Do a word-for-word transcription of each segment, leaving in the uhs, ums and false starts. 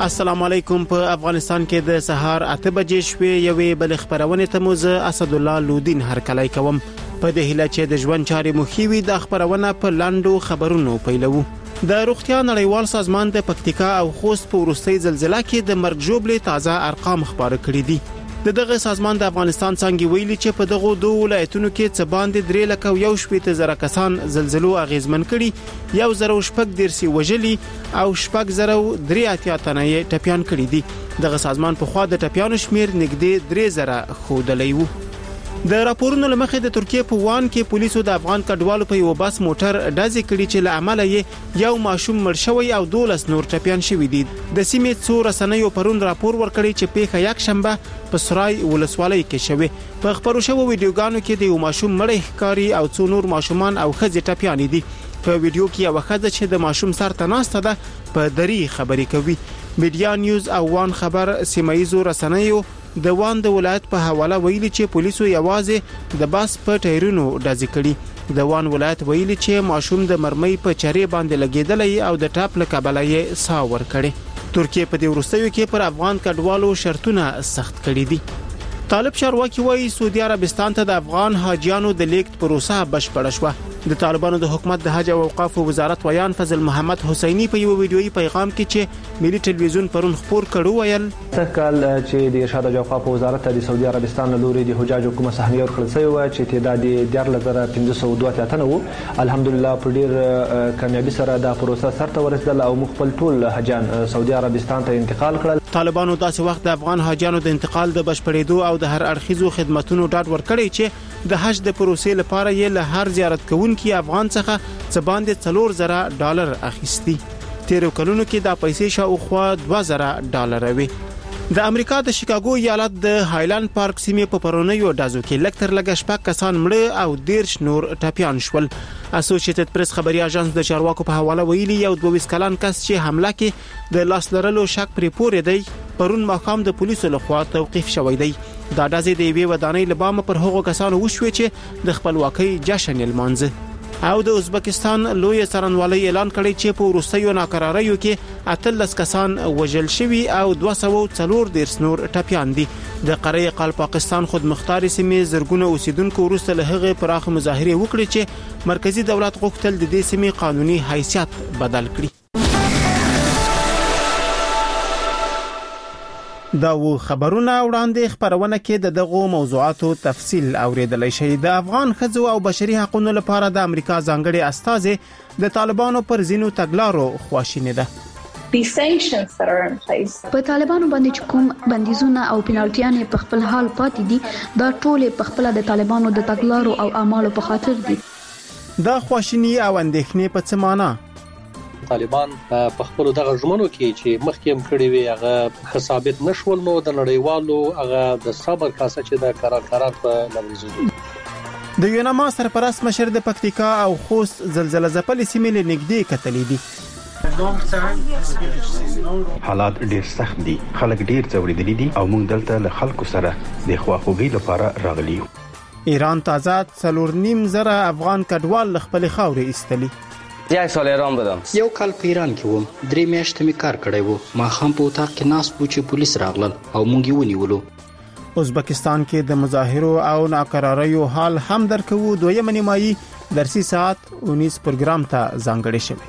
السلام علیکم. په افغانستان کې د سهار اته بجې شوې یوې بل خبرونه ته مو زه اسد الله لودین هرکلی کوم. په دې هیله چې د ژوند چارې مو ښې وي د خبرونه په لاندو خبرونو پیلوو. د روغتیا نړیوال سازمان د پکتیکا او خوست په وروستۍ زلزلې کې د مرګ ژوبلې تازه ارقام خبره کړي دي. د دغه سازمان د افغانستان څنګه ویلي چې په دغه دوه ولایتونو کې څه باندې درې لکه یو شپږ زره کسان زلزلو اغیزمن کړي، یو زره شپږ درسي وجلي او شپږ زره درې اتیا تنه یې ټپيان کړي دي. دغه سازمان په خوا د ټپيانو شمیر نږدې درې زره ښودلی وو. د راپورونو لمخې د ترکیه په وان کې پولیسو د افغان کډوالو په یو بس موټر ډزې کړي چې له امله یې یو ماشوم مړ شوی او دولس نور ټپيان شوي دي. د سیمې څو رسنیو پرون راپور ورکړی چې پیښه یک شنبه په سرای ولسوالۍ کې شوه. په خبرو شوو ویډیوګانو کې د یو ماشوم مړ ښکاری او څو نور ماشومان او ښځې ټپيان دي. په ویډیو کې یو ښځه چې د ماشوم سر ته ناسته ده په دری خبرې کوي. میډیا نیوز او وان خبر سیمایزو رسنیو د وان د ولایت په حواله ویلي چې پولیسو یوازې د باس په ټایرونو ډزې کړي. د وان ولایت ویلي چې ماشوم د مرمۍ په چارې باندې لګیدلی او د ټاپ له کبله یې ساه ورکړي. ترکیه په دې وروستیو کې پر افغان کډوالو شرطونه سخت کړي دي. طالب چارواکي وایي سعودي عربستان ته د افغان حاجیانو د لیږد پروسه بشپړه شوه. د طالبانو د حکومت د حج او اوقاف وزارت ویان فضل محمد حسینی په یو ویډیويي پیغام کې چې ملي ټلویزیون پرون خبر کړو ویل تکل چې د ارشاد او اوقاف وزارت د سعودي عربستان لوري د حجاج حکومت صحنه ورکړل شوی و چې تعداد د لزر پنځه سوه دوه اتیا تنه وو. الحمدلله په ډیر کامیابی سره دا پروسه سرته ورسېدل او مخبل ټول حجان سعودي عربستان ته انتقال کړل. طالبانو داسې وخت د افغان حاجانو د انتقال د بشپړېدو او د هر اړخیزو خدماتونو ډاډ ورکړی چې د حج د پروسې لپاره یې له هر زیارت کوونکي افغان څخه څه باندې څلور زره ډالر اخیستي. تیرو کلونو کې دا پیسې شاوخوا دوه زره ډالر وي. د امریکا د شیکاګو ایالت د هایلند پارک سیمې په پرونیو ډازو کې لکتر لګ شپږ کسان مړه او دیرش نور ټپيان شول. اسوسییټډ پریس خبري اژانس د چارواکو په حواله ویلي یو دوه کلن کس چې حمله کې د لاس لرلو شک پرې پورې دی پرون ماښام د پولیسو لخوا توقيف شوی دی. دا ډازې د یوې ودانۍ لبامه پر هغو کسانو وشوي چې د خپلواکۍ جشن لمانځي. او د ازبکستان لوی څارنوالۍ اعلان کړی چې په وروستیو ناکراریو کې اتلس کسان وژل شوي او دوه سوه څلور دیرش نور ټپيان دي. د قاره قال پاکستان خودمختار سیمې زرګونه اوسیدونکو وروسته له هغه پراخ مظاهره وکړي چې مرکزی دولت غوښتل د دې سیمې قانوني حیثیت بدل کړي. دا و خبرونه وړاندې خبرونه کې د دغو موضوعاتو تفصیل اوریدلای شي. د افغان ښځو او بشري حقوقو لپاره د امریکا ځانګړي استازي د طالبانو پر زینو تګلارو خواشینی ده. په طالبانو باندې کوم بندیزونه او پینالټیانې په خپل حال پاتې دي دا ټول په خپل د طالبانو د تګلارو او اعمالو په خاطر دي. دا خواشینی او اندېښنې په څه معنی؟ طالبان په خپل دغه ژمنو کې چې مخکې هم کړی وي هغه ثابت نشول نو د نړیوالو هغه د صبر کاسه چې د قرار قرار په لوريزو. د یوناما سرپرست مشر د پکتیکا او خوست زلزلې ځپلې سیمې له نږدې کتلې دي. حالات ډیر سخت دي، خلک ډیر ځورېدلي دي او موږ دلته له خلکو سره د خواخوږي لپاره راغلي یو. ایران تازه څلور نیم زره افغان کډوال خپل خاورې ایستلي. یک سال ایران بودم. یو کال په ایران کې وم. درې میاشتې می کار کړی وو. ما خام په اتاق کې ناست وو چې پولیس راغلل او موږ یې ونیولو. ازبکستان کې د مظاهرو او ناکراریو حال هم درکو. دویمه نیمایي درسي ساعت انیس پروګرام ته ځانګړی شوی.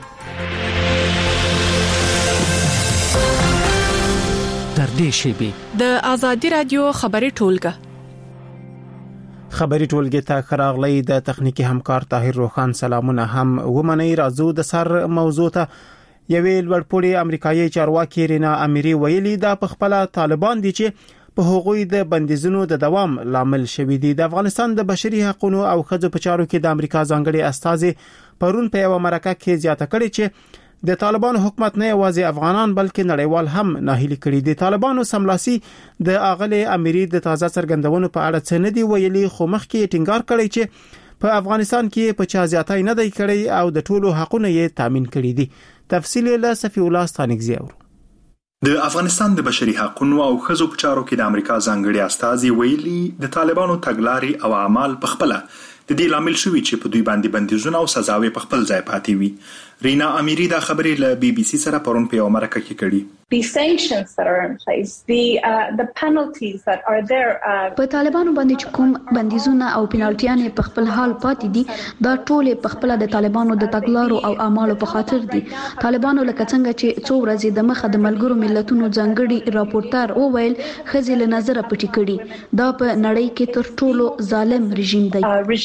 تر دې شی د آزادي رادیو خبري ټولګه خبري ټولګه ته خراغلی د تخنیکی همکار طاهر روخان سلامونه هم ومني. راځو د سر موضوع ته. یوې لوړپوړي امریکایي چارواکي رینا اميري ویلي دا په خپل طالبان دي چې په هغوی د بندیزونو د دوام لامل شوي دي. د افغانستان د بشري حقوقو او ښځو په چارو کې د امریکا ځانګړي استازي پرون په یو مرکه کې زیاته کړې چې د طالبانو حکومت نه یوازې افغانان بلکې نړیوال هم ناهیلي کړي دي. طالبانو سملاسي د اغلی اميري د تازه څرګندونو په اړه څه نه دی ویلي، خو مخکې ټینګار کړی چې په افغانستان کې په چا زیاتای نه دی کړی او د ټولو حقوقو یې تامین کړي دي. تفصیل له صفی الله ستانګزی اورو. د افغانستان د بشري حقوقو او ښځو په چارو کې د امریکا ځانګړي استازي ویلي د طالبانو تګلارې او اعمال په خپل د دې لامل شوی چې په دوی باندې بندیزونه او سزاوي په خپل ځای پاتې وي. رینا اميري دا خبرې له بي بي سي سره پرون په یو مرکه کې کړې. the sanctions that are in place, the uh, the penalties that are there. په طالبانو باندې چې کوم بندیزونه او پینالټیانې په خپل حال پاتې دي دا ټول په خپل د طالبانو د تګلارو او اعمالو په خاطر دي. طالبانو لکه څنګه چې څو ورځې د مخه د ملګرو ملتونو ځانګړي راپورټر وویل خزي له نظر پټی کړي دا په نړۍ کې تر ټولو ظالم رژیم دی.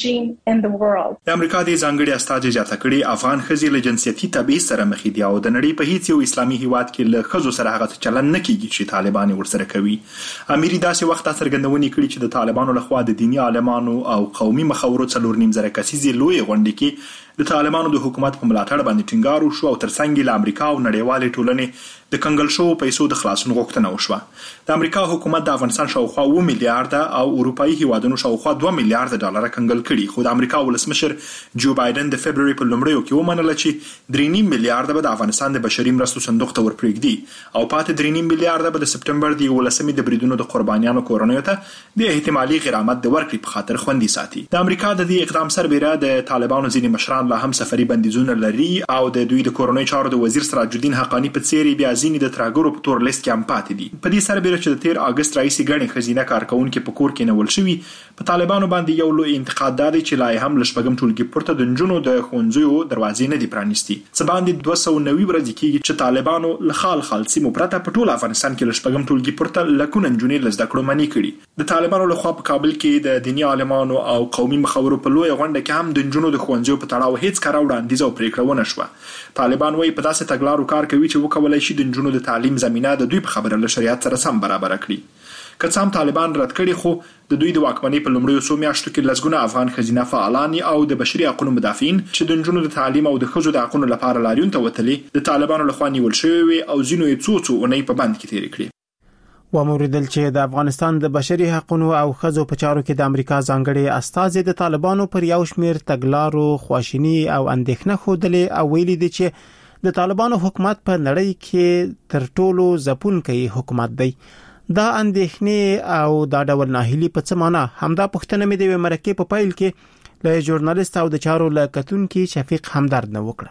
د امریکا د ځانګړي استازي جاته کړي افغان خزي له جنسيتي تبعیض سره مخ دي او د نړۍ په هیڅ یو اسلامي هیواد کې له خزو سره هغه چلن نه کیږي چې طالبان ورسره کوي. اميري داسې وخت څرګندونې کړي چې د طالبانو لخوا د دینی عالمانو او قومي مخاورو څلور نیم زره کسیزې لوی غونډې کې د طالبانو د حکومت په ملاتړ باندې ټینګار وشو او ترڅنګ له امریکا او نړیوالې ټولنې د کنګل شو پیسو د خلاصون غوښتنه وشوه. د امریکا حکومت د افغانستان شاوخوا اوه میلیارډ او اروپאי هیوادونو شاوخوا دوه میلیارډ ډالر کنګل کړي خو د امریکا ولسمشر جو بایدن د فبرवरी په لومړیو کې ومنل چې درې نیم میلیارډ به د افغانستان د بشري مرستو صندوق ته ورپرېږدي او پاتې درې نیم میلیارډ به د سپټمبر د ولسمې د بریدونو د قربانیانو کورنیو ته د احتمالي غرامت د ورکړې په خاطر خوندي ساتي. د امریکا د دې اقدام سربېره د طالبانو ځینې مشران لا هم سفري بندیزونه لري او د دوی د کورنۍ چارو د وزیر سراج الدین حقانی په څیر بیا ځینې د ترګرو په تور لیست کې هم پاتې دي. په دې سربېره چې د تیر اگست راځي غړي خزینه کارکونکو په کور کې نول شوی په طالبانو باندې یو لوی انتقاد دی چې لا هم لشپګم ټولګي پورته د جنونو د خونځو دروازې نه دي پرانیستي. څه باندې دوه سوه نوي ورځې کېږي چې طالبانو له خال خال سیمو پرته په ټول افغانستان کې لشپګم ټولګي پورته لکونه جنونې لزده کړو منی کړي. د طالبانو لخوا په کابل کې د دینی عالمانو او قومي مخاورو په لوی غونډه کې هم د جنونو د خونځو په تړاو هیڅ کار وړاندیز او پریکړه ونه شوه. طالبان وايي په داسې تګلارو کار کوي چې وکولای شي د جنونو د تعلیم زمينه د دوی په خبره له شریعت سره سم برابر کړي. که څام طالبان رد کړي خو د دوی د واکمنۍ په لومړیو څو میاشتو کې لسګونه افغان خزینه فعالان او د بشري حقوقو مدافعین چې د جنونو د تعلیم او د خزو د حقوقو لپاره لاریون ته وتلي د طالبانو لخوا نیول شوی وي او ځینو یې څو څو اونۍ په بند کې تیر کړي. و موریدل چې د افغانستان د بشري حقوقو او خزو په چارو کې د امریکا ځانګړي استازي د طالبانو پر یو شمیر تګلارو خواشینی او اندېښنه خوده او ویلي دي چې د طالبانو حکومت په نړۍ کې تر ټولو ځپونکی حکومت دی. دا اندېښنې او دا ډول ناهیلي په څه معنا همدا پښتنه مې د مرکه په پایل کې له ژورنالیست او د چارو لکتونکو شفیق همدرد نه وکړه.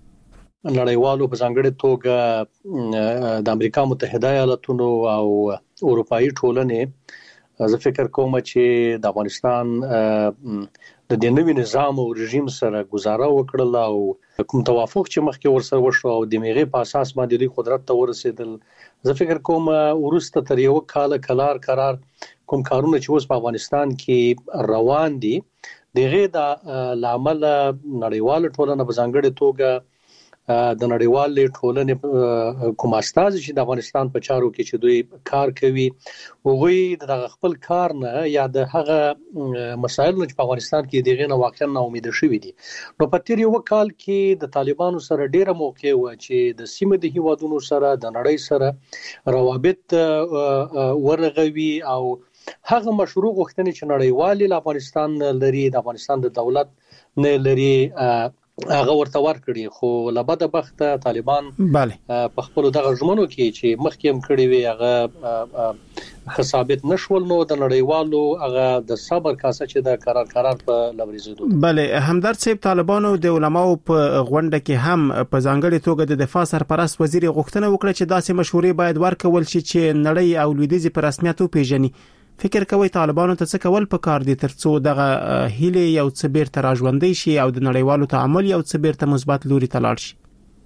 نړیوالو په ځانګړي توګه د امریکا متحده ایالاتونو او اروپאי ټولنې زه فکر کوم چې د افغانستان د دې نوي نظام او رژیم سره گزاره وکړل او کوم توافق چې مخکې ورسره وشو او د میغه په اساس باندې د قدرت ته ورسېدل زه فکر کوم ورسته تر یو کال کلار قرار کوم کارونه چې اوس په افغانستان کې روان دي دغه د لامل نړیوال ټولنه په ځانګړي توګه د نړیوال ټولنې کوم استازي چې د افغانستان په چارو کې چې دوی کار کوي هغه د خپل کار نه یا د هغه مسایل چې په افغانستان کې دغه نه واقعا نا امید شوي دي. نو په تیر یو کال کې د طالبانو سره ډیره موقع و چې د سیمه د هیوادونو سره د نړۍ سره روابط ورغوي او هغه مشروع غوښتنې چې نړیوال افغانستان لري د افغانستان د دولت نه لري هغه ورته ورکړي خو لبد بخت طالبان په خپل دغه ژمنو کې چې مخکې هم کړی وي هغه خصابت نشول نو د نړیوالو هغه د صبر کاسه چې د قرار قرار په لوريزیدو. بله همدرد صاحب طالبانو د علماو په غونډه کې هم په ځانګړي توګه د دفاع سرپرست وزیر غوښتنه وکړه چې داسې مشورې باید ورکول شي چې نړۍ او لویدیځ په رسمیت وپیژني. فکر کوي طالبانو ته څه کول پکار دي ترڅو دغه هیله یو څه بیرته راژوندې شي او د نړیوالو تعامل یو څه بیرته مثبت لوري ته لاړ شي.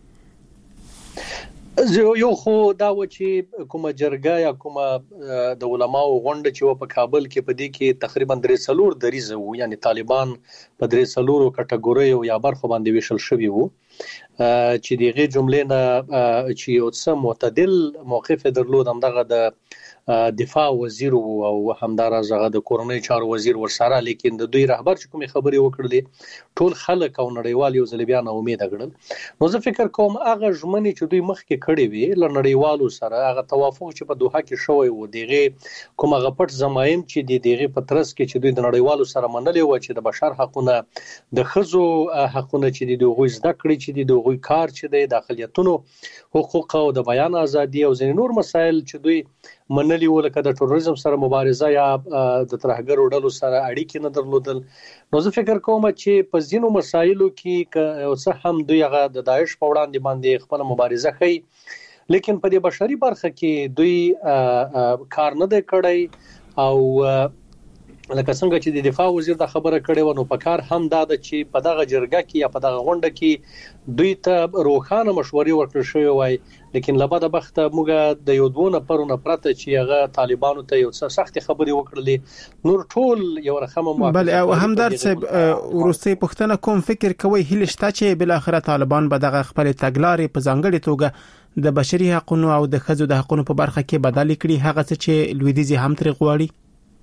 یو خو دا و چې کومه جرګه یا کومه د علماو غونډه چې په کابل کې په دې کې تقریبا درې څلور دریزه وو یعنی طالبان په درې څلورو کټګوریو یا برخو باندې ویشل شوی وو چې دغه جملې نه چې یو څه معتدل موقف درلود همدغه د دفاع وزیر او همدارس هغه د کورنۍ چارو وزیر ورسره لیکن د دوی رهبر چې کومې خبرې وکړلې ټول خلک او نړیوال یو ځل بیا نه امید کړل. نو زه فکر کوم هغه ژمنې چې دوی مخکې کړې وي ل نړیوالو سره هغه توافق چې په دوحه کې شوی و دغه کوم هغه پټ زمایم چې د دغه پترس کې چې دوی د نړیوالو سره منلې و چې د بشر حقوقونه د خزو حقوقونه چې د دوی زده کړې چې د دوی کار چې د داخلیتونو حقوق او د بیان ازادي او ځینې نور مسایل چې دوی منلي ولکه د ټوریزم سره مبارزه یا د ترهګرو ډلو سره اړیکې نه درلودل. نو زه فکر کوم چې په ځینو مسایلو کې که څه هم دوی هغه د داعش په وړاندې باندې خپل مبارزه کوي لیکن په دې بشري برخه کې دوی کار نه دی کړی او لکه څنګه چې د دفاع وزیر د خبره کړې و نو په کار هم دا د چې په دغه جرګه کې یا په دغه غونډه کې دوی ته روخانه مشورې ورکړل شوې وای لیکن لبد بخته موږ د یو دوه پرونه پرته چې هغه طالبانو ته یو څه سخت خبرې وکړلې نور ټول یو رقم مو بل او همدار صاحب ورسته پښتنه کوم فکر کوي هله شته چې بل اخره طالبان به دغه خپل تګلارې په ځانګړي توګه د بشري حقوقو او د ښځو د حقوقو په برخه کې بدل کړي هغه څه چې لویدیزي هم تر غواړي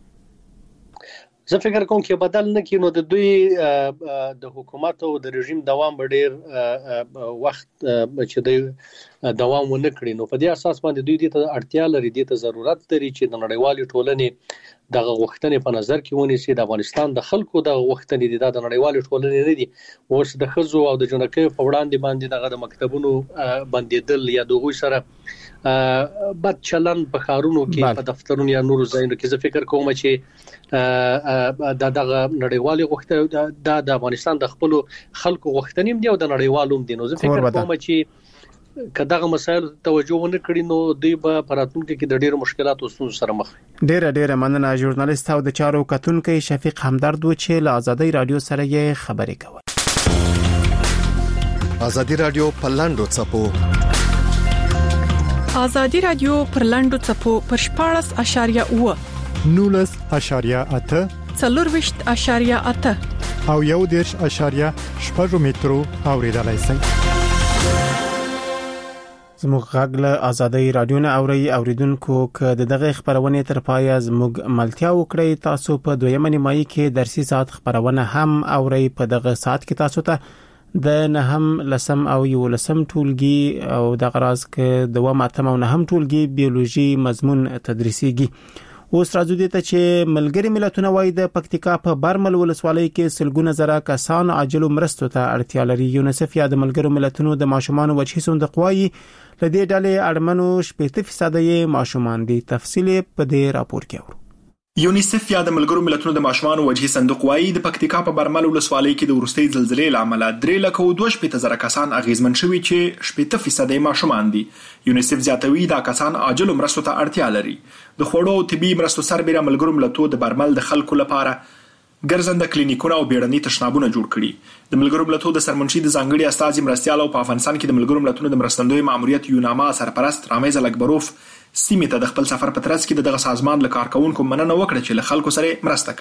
زه فکر کوم چې بدل نه کینو د دوی د حکومت او د رژیم دوام ډیر وخت چې د دوام ونه کړي نو په دې اساس باندې دوی د اړتیا لري د ضرورت لري چې د نړیوالې ټولنې د غوښتنې په نظر کې ونیسي د افغانستان د خلکو د غوښتنې د نړیوالې ټولنې نه دي اوس د خزو او د جنکې په وړاندې باندې دغه د مکتبونو بندیدل یا دغه سره بد چلن په خارونو کې په دفترونو یا نورو ځایونو کې زه فکر کوم چې دا دغه نړیوالې غوښتنې د افغانستان د خپل خلکو غوښتنې دي او د نړیوالو دي نو زه فکر کوم چې کداغه مسایل توجه ونه کړي نو دوی به پراتونکو کې د ډېر مشکلاتو سره مخ ډېر ډېر مننه ژورنالیست او د چارو کتونکو شفیق همدرد و چې له آزادۍ رادیو سره یې خبرې کوي آزادۍ رادیو په لاندو چپو آزادۍ رادیو پر لاندو چپو پر شپاړس اشاریه اوه نولس اشاریه اته څلورويشت اشاریه اته او یو دیرش اشاریه شپږ مترو اوریدلای شئ زموږ غږ له آزادۍ رادیو نه اوري اوریدونکو ک دغه خبرونه تر پای زموږ ملتیا وکړي تاسو په دویمه نیمایي کې درسي ساعت خبرونه هم اوري په دغه ساعت کې تاسو ته د نهم لسم او یو لسم ټولګي او د غراز کې د وماتم او نهم ټولګي بیولوژي مضمون تدریسيږي اوس راځو دي ته چې ملګری ملتونه وایي د پکتیکا په برمل ولسوالۍ کې سلګونه زره کسان عاجل مرستو ته اړتیا لري یونیسف یا د ملګرو ملتونو د ماشومان وجهي صندوق وایي لدې ډلې اړمنو شپږ فیصد یې ماشومان دي تفصیل په دې راپور کې اورو یونیسف یا د ملګرو ملتونو د ماشومان وجهي صندوق وایي د پکتیکا په برمل ولسوالۍ کې د ورستۍ زلزلې لامل درې لک او دوه شپږ زره کسان اغیزمن شوي چې شپږ فیصد یې ماشومان دي یونیسف زیاتوي دا کسان عاجل مرستو ته اړتیا لري د خوړو او طبي مرستو سربېره ملګرو ملتونو د برمل د خلکو لپاره ګرځنده کلینیکونه او بیړني تشنابونه جوړ کړي د ملګرو ملتونو د سرمنشي د ځانګړي استازي مرستيال او په افغانستان کې د ملګرو ملتونو د مرستندوی ماموریت یوناما سرپرست رامیز الکبروف سیمه ته د خپل سفر په ترڅ کې دغه سازمان له کارکونکو مننه وکړه چې له خلکو سره مرسته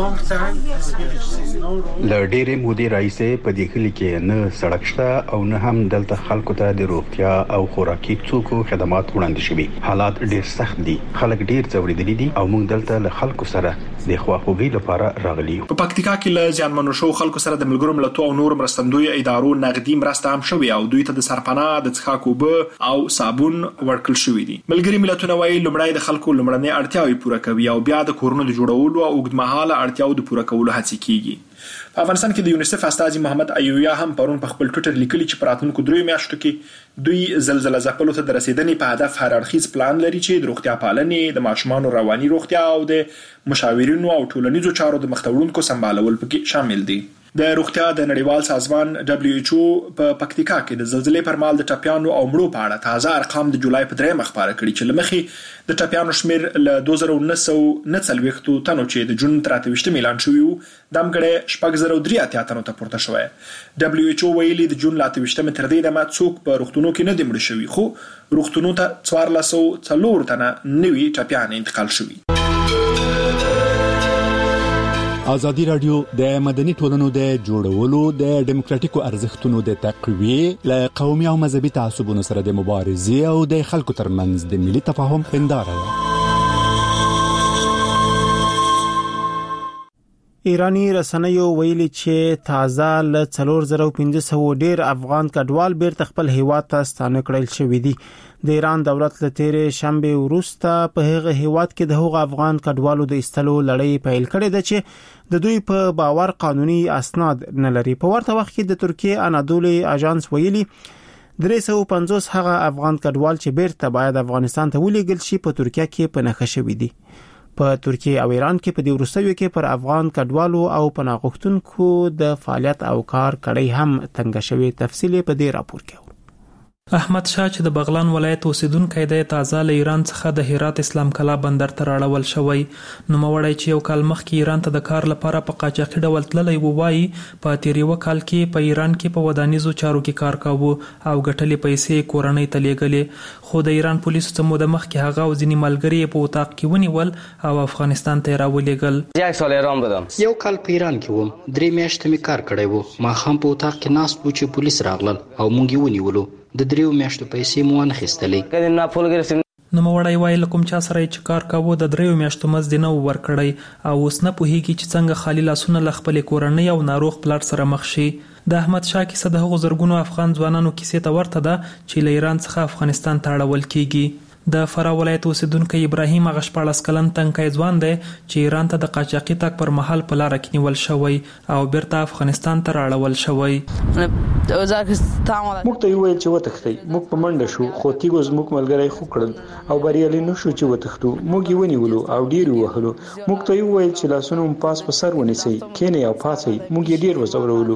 کړي له ډېرې مودې راځي په دې کلی کې نه سړک شته او نه هم دلته خلکو ته د روغتیا او خوراکي توکو خدمات وړاندې شوي حالات ډېر سخت دي خلک ډېر ځورېدلي دي او موږ دلته له خلکو سره د خواخوږي لپاره راغلي یو په پکتیکا کې له ځانمنو شو خلکو سره د ملګرو ملتونو او نور مرستندوی ادارو نقدي مرسته هم شوي او دوی ته د سرپناه د څښاک اوبه او صابون ورکړل شوي دي ملګري ملتونه وايي لومړی د خلکو لومړنۍ اړتیاوې پوره کوي او بیا د کورونو د جوړولو او اوږدمهاله اړتیاوو د پوره کولو هڅې کیږي په افغانستان کې د یونیسف استازي محمد ایویا هم پرون په خپل ټوئیټر لیکلي چې پراتونکو درې میاشتو کې دوی زلزلہ ځپلو ته د رسیدنې په هدف هر اړخیز پلان لري چې د روغتیا پالنې د ماشومانو رواني روغتیا او د مشاورینو او ټولنیزو چارو د مختوړونکو سمبالول پکې شامل دي د روغتیا د نړیوال سازمان دبليو ایچ او په پکتیکا کې د زلزلې پر مهال د ټاپیانو او مړو په اړه تازه ارقام د جولای په درېمه خبره کړي چې لمخې د ټاپیانو شمیر له دوه زره نهه سوه نه څلوېښت تنو چې د جون تر اته ویشتم اعلان شوی وو دمګړې شپږ زره درې اتیا تنو ته پورته شوی دبليو ایچ او ویلي د جون له اته ویشتم تر دې دمه څوک په روغتونونو کې نه دي مړ شوي خو روغتونونو ته څوارلس سوه څلور تنه نوي ټاپیان انتقال شوي آزادی رادیو د مدني ټولنو د جوړولو د دیموکراتیکو ارزښتونو د تقویه له قومي او مذهبي تعصبونو سره د مبارزې او د خلکو ترمنځ د ملي تفاهم هنداره ده ایرانی رسنیو ویلي چې تازه ل څلور زره پنځه سوه ډیر افغان کډوال بیرته خپل هیواد ته ستانه کړل شوې دي د ایران دولت له تیرې شنبه وروسته په هغه هیواد کې د هغو افغان کډوالو د استلو لړۍ پیل کړې ده چې د دوی په باور قانوني اسناد نه لري په ورته وخت کې د ترکیه انادولي اژانس ویلي درې سوه پنځوس هغه افغان کډوال چې بیرته باید افغانستان ته ولېږل شي په ترکیه کې په نښه شوي دي په ترکیه او ایران کې په دې وروستیو کې پر افغان کډوالو او پناه غوښتونکو د فعالیت او کار کړۍ هم تنګ شوی تفصیل په دې راپور کې احمد شاه چې د بغلان ولایت اوسیدونکی دی تازه له ایران څخه د هرات اسلام کلا بندر ته راړول شوی. نوموړی چې یو کال مخکې ایران ته د کار لپاره په قاچاقي ډول تللی و وایي په تیر یو کال کې په ایران کې په ودانیزو چارو کې کار کاوه او ګټلې پیسې کورنۍ ته لیږلې، خو د ایران پولیسو څه موده مخکې هغه او ځینې ملګري یې په اتاق کې ونیول او افغانستان ته یې راولېږل. یک سال ایران بودم. یو کال په ایران کې وم، درې میاشتې مې کار کړی و. ماښام په اتاق کې ناست و چې پولیس راغلل او موږ یې ونیولو. د دریو میاشتو پیسې مو وانخیستلې. نوموړی وایي له کوم چا سره چې کار کاوه د دریو میاشتو مزد نه و ورکړی او اوس نه پوهیږي چې څنګه خالي لاسونه له خپلې کورنۍ او ناروغ پلار سره مخ شي. د احمد شاه کیسه د هغو زرګونو افغان ځوانانو کیسې ته ورته ده چې له ایران څخه افغانستان ته اړول کیږي. د فراه ولایت اوسیدونکی ابراهیم هغه شپاړس کلن تنکی ځوان دی چې ایران ته د قاچاقي تګ پر مهال په لاره کې نیول شوی او بیرته افغانستان ته راړول شوی. موږ ته ویل چې وتښتئ، موږ په منډه شو خو تیګو زموږ ملګری خو کړل او بریالي نه شو چې وتښتو. موږ یې ونیولو او ډیر وهلو. موږ ته ویل چې لاسونه مو پاس په سر ونیسئ، کینئ او پاسئ. موږ یې ډیر وځورولو.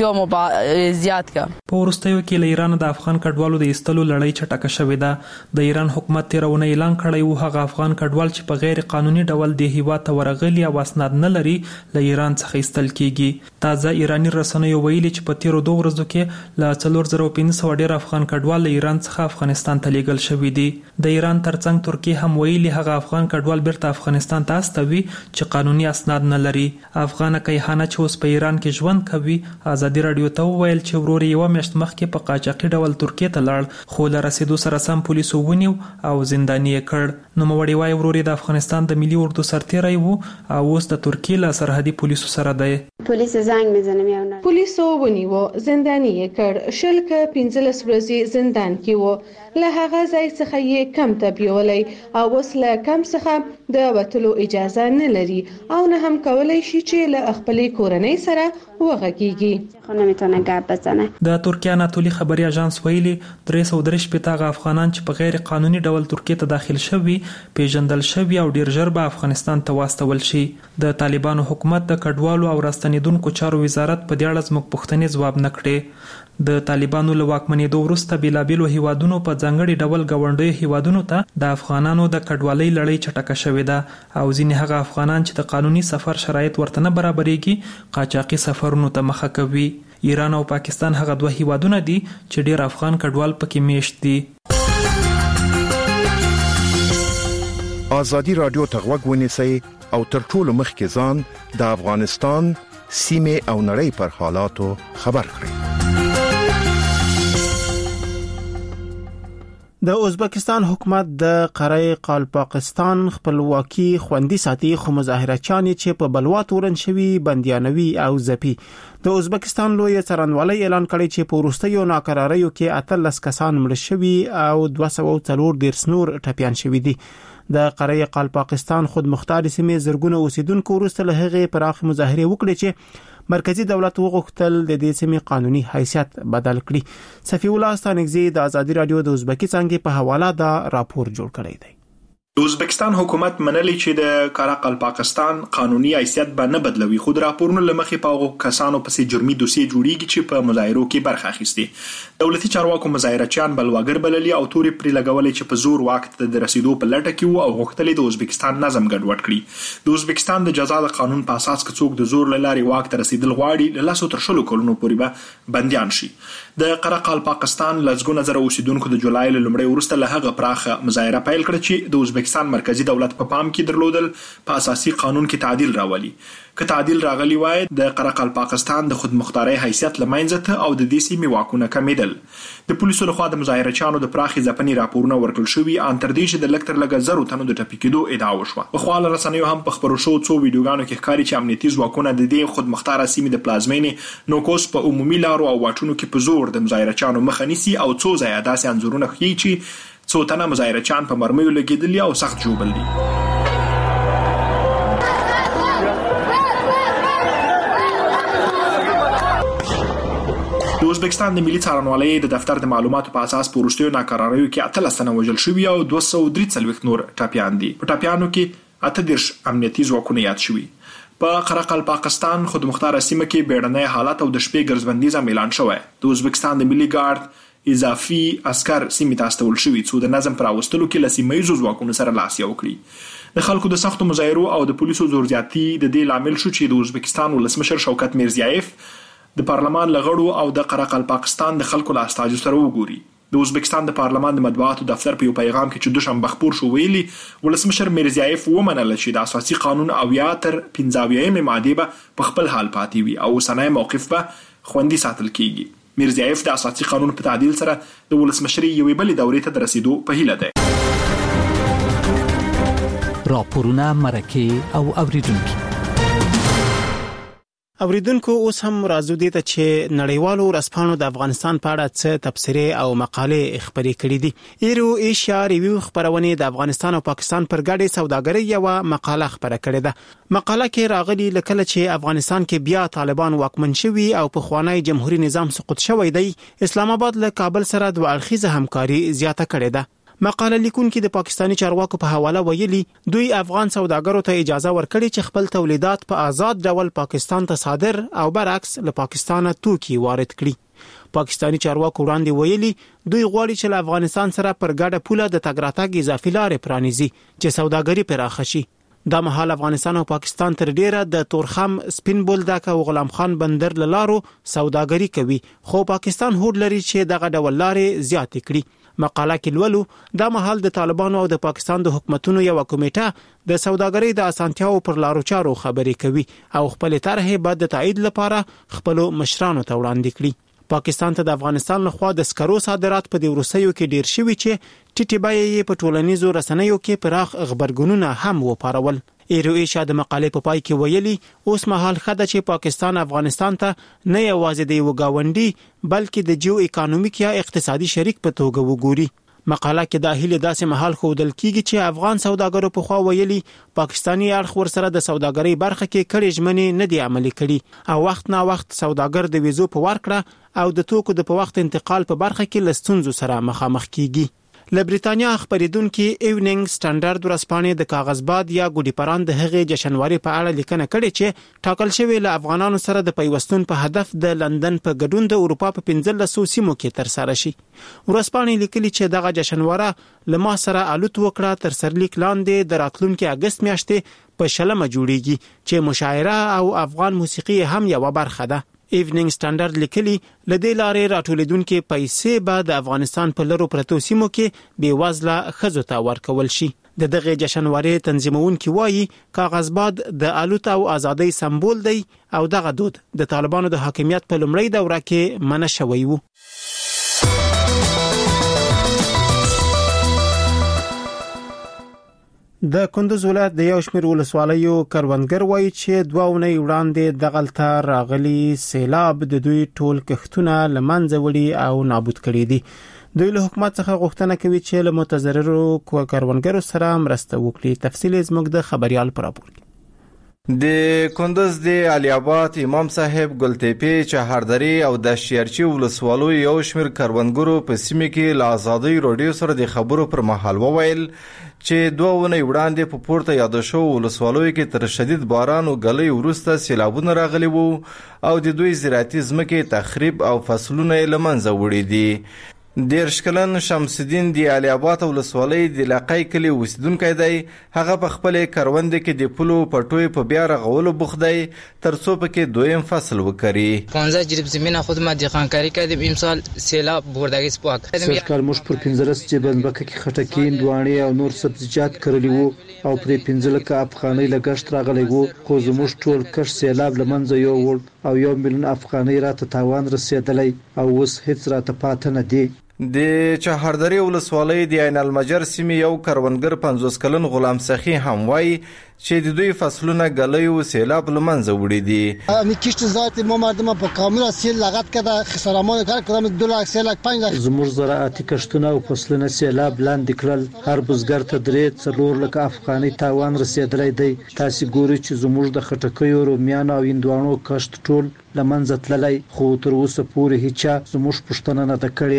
په وروستیو کې له ایران د افغان کډوالو د ایستلو لړۍ چټکه شوې ده. د ایران حکومت تیرونه اعلان کړی و هغه افغان کډوال چې په غیر قانوني ډول د هیواد ته ورغلي او اسناد نه لري له ایران څخه ایستل کیږي. تازه ایرانی رسنیو ویلي چې په تیرو دوه ورځو کې له څلور زره پنځه سوه ډیر افغان کډوال له ایران څخه افغانستان ته لیږل شوي دي. د ایران ترڅنګ ترکیه هم ویلي هغه افغان کډوال بیرته افغانستان ته استوي چې قانوني اسناد نه لري. افغان کیهانه چې اوس په ایران کې ژوند کوي ازادي رادیو ته وویل چې ورور یې یوه میاشت مخکې په قاچاقي ډول ترکیه ته لاړ خو له رسیدو سره سم پولیسو ونیو او زنداني یې کړ. نوموړی وایي ورور یې د افغانستان د ملي اردو سرتیری و او اوس د ترکیې له سرحدي پولیسو سره دی. پولیس زنګ میزنه پولیسو ونیو، زنداني یې کړ. شل که پنځلس ورځې زندان کې و. له هغه ځای څخه یې کم ته بیولی او اوس له کم څخه د وتلو اجازه نه لري او نه هم کولی شي چې له خپلې کورنۍ سره وغږیږي. د ترکیه اناتولي خبري اژانس ویلي درې سوه درې شپېته هغه افغانان چې په غیر قانوني ډول ترکیه ته داخل شوي پیژندل شوي او ډیر ژر به افغانستان ته واستول شي. د طالبانو حکومت د کډوالو او راستنیدونکو چارو وزارت په دې اړه زموږ پوښتنې ځواب نه کړې. د طالبانو له واکمنېدو وروسته بیلابیلو هیوادونو په ځانګړي ډول ګاونډیو هیوادونو ته د افغانانو د کډوالۍ لړۍ چټکه شوې ده او ځینې هغه افغانان چې د قانوني سفر شرایط ورته نه برابرېږي قاچاقي سفرونو ته مخه کوي. ایران او پاکستان هغه دوه هیوادونه دي چې ډیر افغان کډوال پکې میشت دي. ازادي رادیو ته غوږ ونیسئ او تر ټولو مخکې ځان د افغانستان سیمه او نړۍ پر حالاتو خبر کړئ. د ازبکستان حکومت د قاره قالپاکستان خپلواکي خوندي ساتي خو مظاهرچیان چې په بلوا تورن شوي بنديانوي او زپي. د ازبکستان لوی څارنوالۍ اعلان کړی چې په وروستیو ناکراریو کې اتلس کسان مړ شوي او دوه سوه څلور دیرش نور ټپيان شوي دي. د قاره قالپاکستان خود مختار سیمې زرګونه اوسیدونکو وروسته له هغه پراخ مظاهره وکړي چې مرکزی دولت وغوښتل د دې سیمې قانوني حیثیت بدل کړي. صفی الله ستانګزی د ازادي رادیو د ازبکی څنګه په حواله دا راپور جوړ کړی دی. د ازبکستان حکومت منلي چې د قاره قالپاکستان قانوني حیثیت به نه بدلوي، خو د راپورونو لمخې په هغو کسانو پسې جرمي دوسیې جوړیږي چې په مظاهرو کې برخه اخیستي. دولتي چارواکو مظاهرچیان بلواګر بللي او تورې پرې لګولې چې په زور واک ته د رسیدو په لټه کې وو او غوښتل د ازبکستان نظم ګډوډ کړي. د ازبکستان د جزا د قانون په اساس که څوک د زور له لارې واک ته رسیدل غواړي له لسو تر شلو کلونو پورې به بندیان شي. د قاره قالپاکستان لسګونه زره اوسیدونکو د جولای له لومړۍ وروسته له هغه پراخه مظاهره پیل کړه چې د ازبکستان مرکزی دولت په پام کې درلودل په اساسي قانون کې تعدیل راولي. که تعدیل راغلی وای د قاره قالپاکستان د خودمختارۍ حیثیت لمنځه ته او د دې سیمې واکونه کمیدل. د پولیسو لخوا د مظاهرچیانو د پراخي ځپنې راپورونه ورکړل شوي ان تر دې چې د لکتر لګ زرو تنو د ټپي کېدو ادعا وشوه. په خواله رسنیو هم په خبرو شو څو ویډیوګانو کې ښکاري چې امنیتي ځواکونه د دې خودمختاره سیمې د پلازمینې نوکوس په عمومي لارو او واټونو کې په زور د مظاهرچیانو مخه نیسي او څو ځایه داسې انځورونه ښیي چې څو تنه مظاهرچیان په مرمیو لګېدلي او سخت ژوبل دي. د ازبکستان د ملي څارنوالۍ د دفتر د معلوماتو په اساس په وروستیو ناکراریو کې اتلس تنه وژل شوي او دوه سوه درې څلوېښت نور ټپیان دي. په ټپیانو کې اته دېرش امنیتي ځواکونه یاد شوي. په قاره قالپاکستان خودمختاره سیمه کې بیړنی حالت او د شپې ګرځبندیز اعلان شوی. د ازبکستان د ملي ګارد اضافي عسكر سیمې ته استول شوي څو د نظم پر راوستلو کې له سیمه‌ییزو ځواکونو سره لاس یو کړي. د خلکو د سختو مظاهرو او د پولیسو زور زیاتي د دې لامل شو چې د ازبکستان ولسمشر شوکت میرزیایف د پارلمان لغړو او د قرقل پاکستان د خلکو له استازو سره وګوري. د ازبکستان د پارلمان د مطبوعاتو دفتر په یو پیغام کې چې دوشنبه خبر شو ویلي ولسمشر میرزیایف ومنله چې د اساسي قانون اویا تر پنځه اویایم ماده به په خپل حال پاتې وي او اوسنی موقف به خوندي ساتل کیږي. میرزیایف د اساسي قانون په تعدیل سره د ولسمشرۍ یوې بلې دورې ته د رسیدو په هیله ده. راپورونه مرکه او اوریدونکو اوریدونکو اوس هم راځو دي ته چې نړیوالو رسپانو د افغانستان په اړه څه تبصرې او مقالې خبرې کړې دي. ایرو ایشیا ریویو خبرونه د افغانستان او پاکستان پر ګډې سوداګرۍ یو مقاله خبره کړې ده. مقاله کې راغلي لکه چې افغانستان کې بیا طالبان واکمن شوي او په خوانی جمهوریت نظام سقوط شوی دی، اسلام آباد له کابل سره د اړخیزه همکاري زیاته کړې ده. مقاله لیکونکو د پاکستانی چارواکو په حواله ویلي دوی افغان سوداګرو ته اجازه ورکړي چې خپل تولیدات په آزاد ډول پاکستان ته صادر او برعکس له پاکستانه توکي وارد کړي. پاکستانی چارواکو وړاندې ویلي دوی غواړي چې له افغانستان سره پر ګډه پوله د تګ راتګ اضافي لارې پرانیزي چې سوداګري پراخه شي. دا مهال افغانستان او پاکستان تر ډیره د تورخم، سپین بولدک او غلام خان بندر لارو سوداګري کوي، خو پاکستان هوډ لري چې دغه ډول لارې زیاتې کړي. مقاله کې لولو دا مهال د طالبانو او د پاکستان د حکومتونو یو کمیټه د سوداګرۍ د اسانتیاو پر لارو چارو خبرې کوي او خپل طرحه بعد د تایید لپاره خپل مشرانو ته وړاندې کړي. پاکستان ته د افغانستان لخوا د سکرو صادرات په د روسیو کې ډیر شوي چې ټیټي بیې په ټولنیزو رسنیو کې پراخ خبرګونونه هم وپارول. ایرو ایشیا د مقالې په پای کې ویلي اوس مهال خده چې پاکستان افغانستان ته نه یوازې د یو گاونډي بلکې د جیو اکانومیک یا اقتصادي شریک په توګه وګوري. مقاله کې د هیله داسې محل خودل کیږي چې افغان سوداګرو په خوا ویلي پاکستانی اړخ ورسره د سوداګرۍ برخه کې کړي ژمنې نه دی عملي کړي او وخت نا وخت سوداګر د ویزو په ورکړه او د توکو د په وخت انتقال په برخه کې لستونزو سره مخامخ کیږي. له بریتانیا خبرېدونکو ایوننګ سټانډرډ ورځپاڼې د کاغذباد یا ګوډی پران د هغې جشنواري په اړه لیکنه کړې چې ټاکل شوی له افغانانو سره د پیوستون په هدف د لندن په ګډون د اروپا په پنځلس سیمو کې تر سره شي. ورځپاڼې لیکلي چې دغه جشنواره له ما سره الوت وکړه تر سرلیک لاندې د راتلونکي اگست میاشتې په شلمه جوړیږي چې مشاعره او افغان موسیقي هم یو برخه ده. ایوننګ سټانډرډ لیکلي لدې لارې راټولیدونکو پیسې به د افغانستان په لرو پرتو سیمو کې بې وزله ښځو ته ورکول شي. د دغه جشنواري تنظیمونکو وایي کاغذباد د الوت او ازادۍ سمبول دی او دغه دود د طالبانو د حاکمیت په لومړۍ دوره کې منع شوی و. د کندوز ولایت د یو شمېر ولسوالیو کروندګر وایي چې دوه اونۍ وړاندې دغلته راغلي سیلاب د دوی ټول کښتونه لمنځه وړي او نابود کړي دي. دوی له حکومت څخه غوښتنه کوي چې له متضررو کروندګرو سره مرسته وکړي. تفصیل زموږ د خبريال پر راپور کې. د کندوز د علي آباد امام صاحب ګلتپی چهاردری او د شیرچی ولسوالو یو شمېر کروندګرو په سیمه کې له آزادۍ روډیو سره د خبرو پر مهال وویل چې دوه اونۍ وړاندې په پورته یاد شو ولسوالو کې تر شدید باران او غلې وروسته سیلابونه راغلي وو او د دوی زراعتي ځمکې تخریب او فصلونه یې له منځه وړي دي. دیرش کلن شمس الدین د علي آباد ولسوالۍ د لقای کلی اوسیدونکی دی. هغه په خپل کروند کې د پلو پټوي په بیا رغولو بوخت دی ترڅو پکې دویم فصل وکړي. پنځه جریب زمينه خود ما دهقانکاری کردیم امسال سیلاب بردگی سپاک سرکار موږ پر پنځلس جبنبکه کې خټکی، دوانې او نور سبزیجات کرلی وو او پر پنځلکه افغانۍ لګښت راغلی وو خو زموږ ټول کښ سیلاب لمنځه یووړ او یو میلیون افغانۍ راته تاوان رسیدلی او اوس هیڅ راته پاتې نه دی. د چهاردری ولسوالۍ د عین المجر سیمې یو کروندګر پنځوس کلن غلام سخی هم وایي چې د دوی فصلونه غلې او سیلاب لمنځه وړي دي. امی کیشت ذات ما مردم په کامل سیل لغت کده خسارمان کار کړم دو لک سه لک پنځه لک زموږ زراعتي کښتونه او فصلونه سیلاب لاندې کړل. هر بزګر ته درې څلور لک افغاني تاوان رسیدلی دی. تاسو ګورئ چې زموږ د خټکیو، رومیانو او هندوانو کښت ټول لمنځه تللی خو تر اوسه پورې هیڅ زموږ پښتنه نه ده کړې.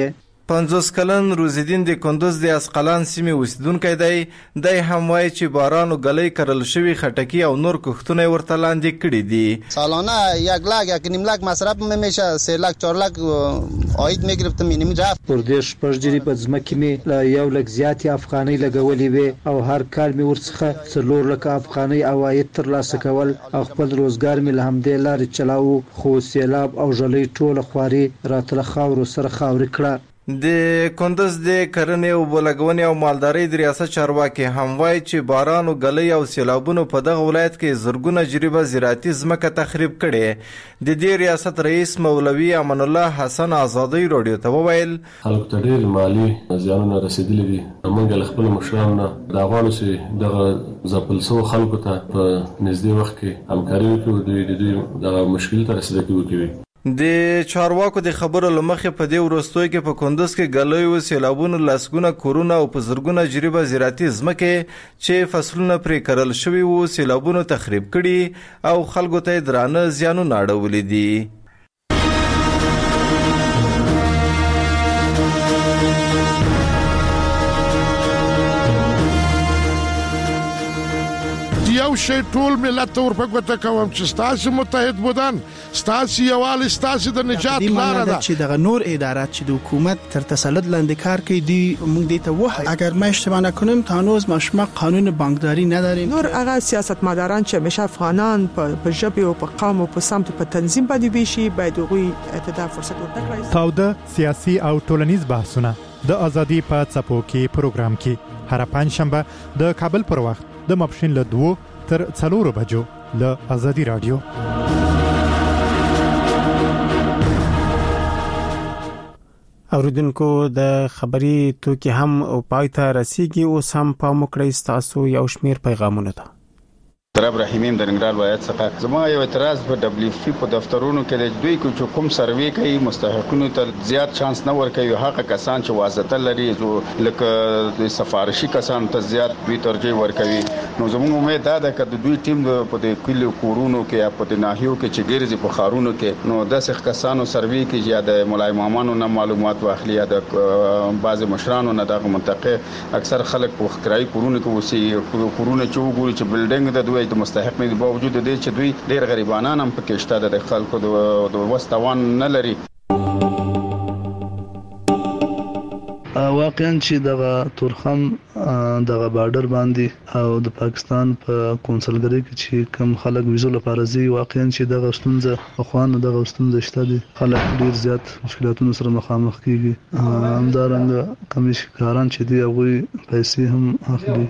پنځوس کلن روزیدین د کندوز د اسقلان سیمې اوسیدونکی دی. دی هم وایي چې باران او ګلۍ کرل شوي خټکي او نور کښتونه ورته لاندې کړي دي. سالانه یک لاک یک نیم لاک مصرف میشه، سه لاک چهار لاک عاید میگرفتم مینیم رفت. پر دې شپږ جری په ځمکې مې له یو لک زیاتې افغانۍ لګولې وې او هر کال مې ورڅخه څلور لک افغانۍ عواید ترلاسه کول او خپل روزګار مې له همدې لارې چلاوه، خو سیلاب او ژلۍ ټوله خواري راته له خاورو سره خاورې کړه. د کندوز د کرنې او بلګونې او مالدارۍ د ریاست چارواکي هم وایي چې باران او ګلۍ او سیلابونو په دغه ولایت کې زرګونه جریبه زراعتي ځمکه تخریب کړې. د دې ریاست رئیس مولوي امان الله حسن آزادۍ رادیو ته وویل خلکو ته ډېر مالي زیانونه رسېدلي دي. موږ له خپل مشرانو نه دا غواړو چې دغه ځپل شوو خلکو ته په نږدې وخت کې همکاري وکړو، دوی د دوی دغه مشکل ته رسېدګي وکړي. د چارواکو د خبرو لمخې په دې وروستیو کې په کندوز کې ګلۍ او سیلابونو لسګونه کورونه او په زرګونه جریبه زراعتي ځمکې چې فصلونه پرې کرل شوي وو سیلابونو تخریب کړي او خلکو ته درانه زیانونه اړولي دي. یو شی ټول ملت ورپګوته کوم چې ستاسو متحد بودن، ستاسو یوال، ستاسو د نجات لار ده. چې دغه نور ادارات چې د حکومت تر تسلط لاندې کار کوي دی موږ دې ته وایو اگر ما اشتباه نکنم تا هنوز ما شما قانون بانکداری نداریم. نور هغه سیاستمداران چې همیشه افغانان په ژبه او په قوم او په سمت په تنظیم باندې ویشي باید هغوی ته فرصت ورکړي. تاوده سیاسي او ټولنیز بحثونه د ازادي په څپو کې پروګرام کې هر پنځشنبه د کابل پر وخت د ماپښین له دوه تر څلورو بجو له ازادي رادیو. اوریدونکو د خبري توکي هم او پایته رسیدي او سم په مکړی تاسو یو شمیر پیغامونه ده. دراب رحیمیم د ننګرهار ولایت څخه. زما یو اعتراض په دبليو اف پی په دفترونو کې د دوی کو کوم سروې کوي مستحقونو ته زیات چانس نه ورکوي. هغه کسان چې واسطه لري لکه د سفارشي کسان ته زیات دوی ترجیح ورکوي. نو زموږ امید دا ده چې د دوی ټیم په د کلیو کورونو کې یا په د ناحیو کې چې ګرځي په خارونو کې نو داسې کسانو سروې کې یا د مولای مامانو نه معلومات واخلي یا د بعض مشرانو نه دغه منطقه اکثر خلک په خکرای کورونو کې وسی کورونه چې وګوري چې بلډینګ د دوی د مستحق نه باوجود د دې چې دوی ډېر غریبانان هم پکې شته د خلکو د وستوان نه لري. واقعا چې دغه تورخم دغه بارډر باندې او د پاکستان په کونسلګری کې چې کم خلک ویزو لپاره زی واقعا چې دغه ستونزه خوانه دغه ستونزه شته دي. خلک ډیر زیات مشکلاتونو سره مخامخ کیږي. همدارنګه کمیشنران چې دی هغه پیسې هم اخلي.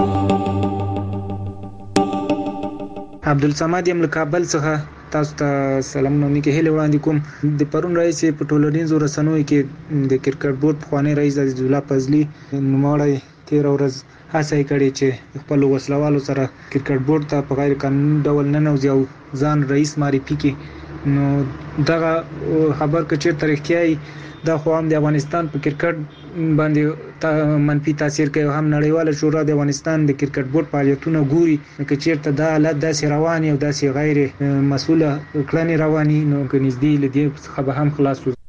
عبدالصمد یم له کابل څخه تاسو ته سلامونه کې هله وړاندې کوم. د پرون رئیس په ټولنیزو رسنیو کې د کرکټ بورډ خواني رئیس عزیز الله فضلی نوموړی تیر ورځ هڅه کړې چې خپل وسلوالو سره کرکټ بورډ ته په غیر قانوني ډول نه نوځي او ځان رئیس معرفي کړي. نو دغه خبر کچې تاریخي دا خو هم د افغانستان په کرکټ باندې منفي تاثیر کوي. هم نړیواله شورا د افغانستان د کرکټ بورډ فعالیتونه ګوري چې چیرته دا حالت داسې رواني او داسې غیر مسؤله کړنې رواني نو نږدې لدې څخه به هم خلاص وي.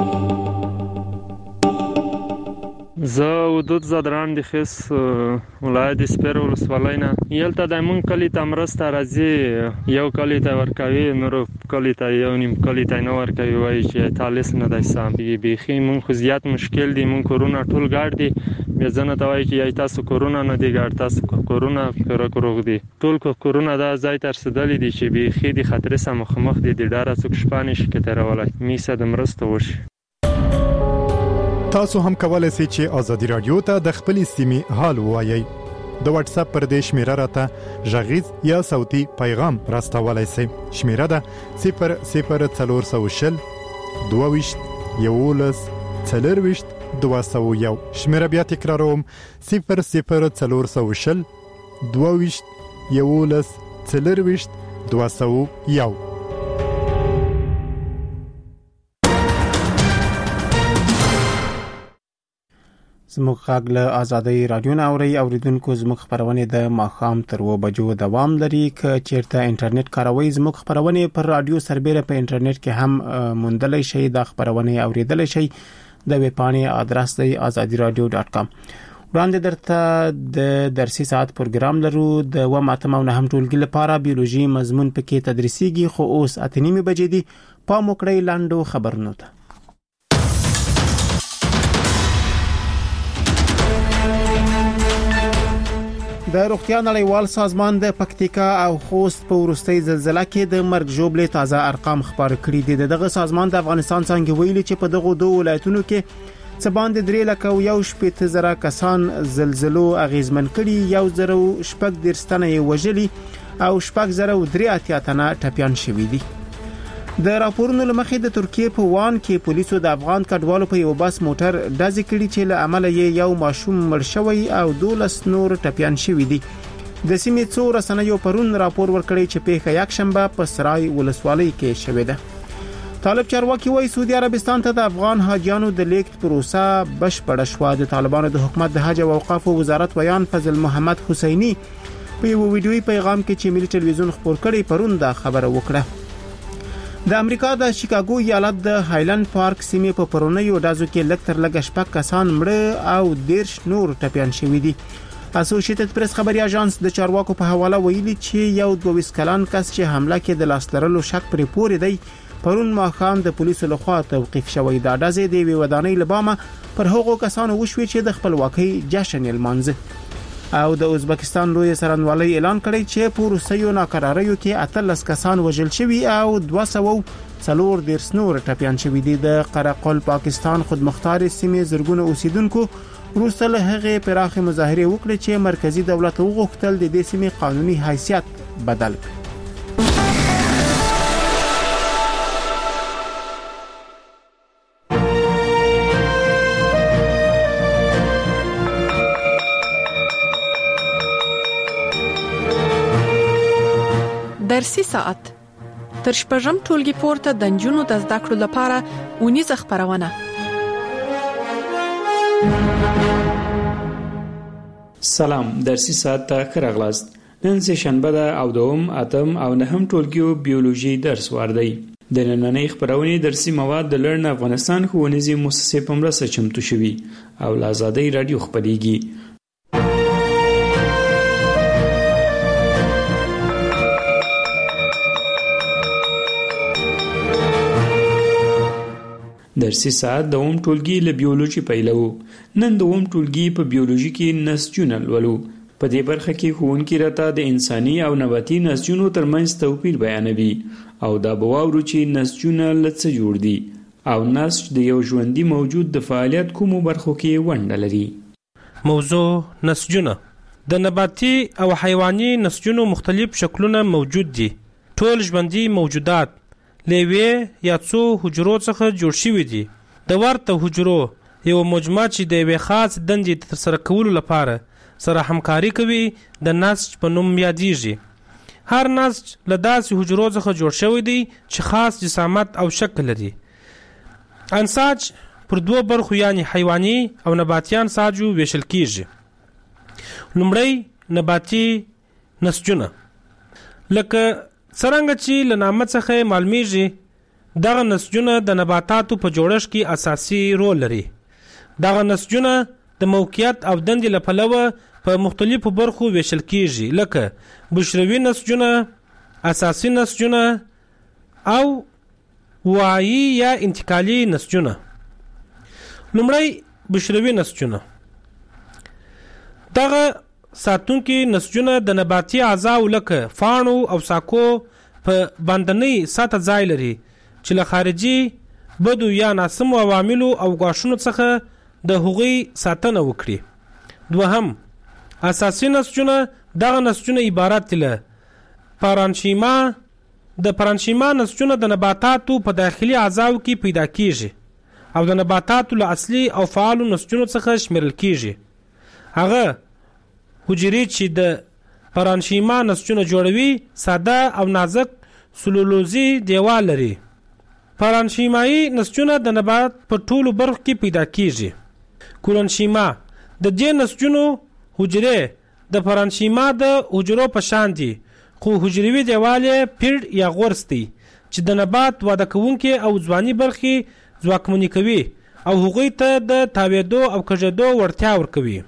زه ودود زادران د خیس ولایت سپیر ولسوالۍ نه یلته د مون کلی ته مرسته راځي یو کلی ته ورکوي نور کلی ته یو نیم کلی ته نه ورکوي وایي چې تالیس نه دی سم بیخي مون خو زیات مشکل دی. مون کورونا ټول ګاډ دی بیا ځنه ته وایي چې تاسو کورونا نه دی ګاډ تاسو کورونا فکر کوروغ دی ټول کورونا دا ځای تر سدلې دی چې بیخي د خطر سره مخ دی د ډاره څوک شپانه شي کته راولای میسه د مرسته وشي. تاسو هم کولای شئ چې ازادي رادیو ته د خپل سیمې حال ووایي. د واتس اپ پر دې شمیره راته ژغیز یا صوتي پیغام راستولای شئ. شمیره ده صفر صفر څلور سوه شل دوه ویشت یولس څلور ویشت دوه سوه یو. شمیره بیا تکراروم صفر صفر څلور سوه شل دوه ویشت یولس څلور ویشت دوه سوه یو. زموږ غږ له ازادي رادیو نه اوري. اوریدونکو زموږ خبرونه د ماښام تر و بجو دوام لري. که چیرته انټرنیټ کاروي زموږ خبرونه پر رادیو سربېره په انټرنیټ کې هم موندلای شي. د خبرونه اوریدلای شي. د ویبپاڼې ادرس دی ازادي رادیو ډاټ کام. وړاندې درته د درسي ساعت پروګرام لرو. د و ماتم او نهم ټولګي لپاره بیولوژي مضمون پکې تدریسيږي، خو اوس اته نیمه بجې دي. پام وکړئ لاندو خبرونو ته. د روغتیا نړیوال سازمان د پکتیکا او خوست په وروستۍ زلزلہ کې د مرګ ژوبلې تازه ارقام خبر کړي دي. دغه سازمان د افغانستان څنګه ویلي چې په دغه دوه ولایتونو کې څه باندې درې لکه او یو شپږ زره کسان زلزلو اغیزمن کړي، یو زره شپږ درستنه یې وژلي او شپږ زره درې اتیا تنه ټپيان شوي دي. د راپورونو لمخې د ترکیه په وان کې پولیسو د افغان کډوالو په یو بس موټر ډزې کړي چې له عمله یې یو ماشوم مړ شوی او دولس نور ټپيان شوي دي. د سیمې څو رسنیو پرون راپور ورکړی چې پیښه یک شنبه په سرای ولسوالۍ کې شوې ده. طالب چارواکي وايي سعودي عربستان ته د افغان حاجیانو د لیږد پروسه بشپړه شوه. د طالبانو د حکومت د حج او اوقاف وزارت ویان فضل محمد حسینی په یو ویډیوي پیغام کې چې ملي ټلویزیون خبر کړي پرون دا خبره وکړه. د امریکا د شیکاګو ایالت د هایلند پارک سیمې په پرونیو ډازو کې لږ تر لږه شپږ کسان مړه او دیرش نور ټپيان شوي دي. اسوسییټډ پریس خبري اژانس د چارواکو په حواله ویلي چې یو دوه کلن کس چې حمله کې د لاس لرلو شک پرې پورې دی پرون ماښام د پولیسو لخوا توقیف شوی. دا ډزې د وی ودانۍ لبامه پر هغو کسانو وشوي چې د خپلواکۍ جشن یې لمانځه. او د ازبکستان لوی سرنوالۍ اعلان کړی چې په روسیو ناکراریو کې اتلس کسان وژل شوي او دوه سوه څلور دیرش نور ټپيان شوي دي. د قرقل پاکستان خودمختار سیمې زرګونه اوسیدونکو وروسته له هغې پراخه مظاهره وکړه چې مرکزی دولت وغوښتل د دې سیمې قانوني حیثیت بدل کړي. درسي ساعت تر شپږم ټولګي پورته د نجونو د زده کړو لپاره اونیزه خبرونه. سلام، درسي ساعت ته ښه راغلاست. نن سه شنبه ده او دوم اتم او نهم ټولګیو بیولوژي درس واردی. د نننۍ خبرونې درسي مواد د لرن افغانستان ښوونیزې مؤسسې په مرسته چمتو شوي او له آزادۍ رادیو خپرېږي. درسي ساعت د اوم ټولګي له بیولوژي پیلو. نن د اوم ټولګي په بیولوژي کې نسجونه لولو. په دې برخه کې ښوونکي راته د انساني او نباتي نسجونو ترمنځ توپیر بیانوي او دا به واورو چې نسجونه له څه جوړ دي او نسج د یو ژوندي موجود د فعالیت کومو برخو کې ونډه لري. موضوع نسجونه. د نباتي او حیواني نسجونو مختلف شکلونه موجود دي. ټول ژوندي موجودات لیوی یا څو حجرو څخه جوړ شوي دي. د ورته حجرو یو مجموعه چې د یوې خاص دندې ترسره کولو لپاره سره همکاري کوي د نسج په نوم یادیږي. هر نسج له داسې حجرو څخه جوړ شوی دی چې خاص جسامت او شکل لري. انساج پر دوه برخو یعنی حیواني او نباتي انساجو ویشل کیږي. لومړی نباتي نسجونه لکه څرنګه چې له نامه څخه معلومیږي دغه نسجونه د نباتاتو په جوړښت کې اساسي رول لري. دغه نسجونه د موقعیت او دندې له پلوه په مختلفو برخو ویشل کیږي لکه بشروي نسجونه، اساسي نسجونه او وعي یا انتقالي نسجونه. لومړی بشروي نسجونه. دغه ساتونکي نسجونه د نباتي اعضاو لکه فاڼو او ساکو په باندنۍ سطح ځای لري چې له خارجي بدو یا ناسمو عواملو او غاښونو څخه د هغوی ساتنه وکړي. دوهم اساسي نسجونه. دغه نسجونه عبارت دي له پارانشیما. د پارانشیما نسجونه د نباتاتو په داخلي اعضاو کې پیدا کیږي او د نباتاتو له اصلي او فعالو نسجونو څخه شمیرل کیږي. هغه حجرې چې د پارانشیما نسجونه جوړوي ساده او نازک سلولوزي دیوال لري. پارانشیمایي نسجونه د نبات په ټولو برخو کې پیدا کیږي. کولونشیما. د دې نسجونو حجرې د پارانشیما د حجرو په شان دي خو حجروي دیوال یې پیړ یا غورس دی چې د نبات واده کوونکې او ځواني برخې ځواکمنې کوي او هغوی ته د تاویدو او کږېدو وړتیا ورکوي.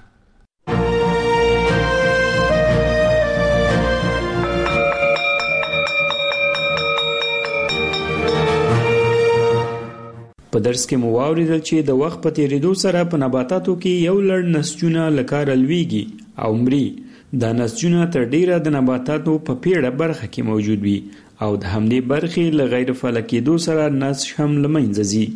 په درس کې مو واوریدل چې د وخت په تیریدو سره په نباتاتو کې یو لړ نسجونه لکاره لویږي او مري. دا نسجونه تر ډیره د نباتاتو په پیړه برخه کې موجود وي او د همدې برخې له غیر فعال کېدو سره نسج هم له منځه ځي.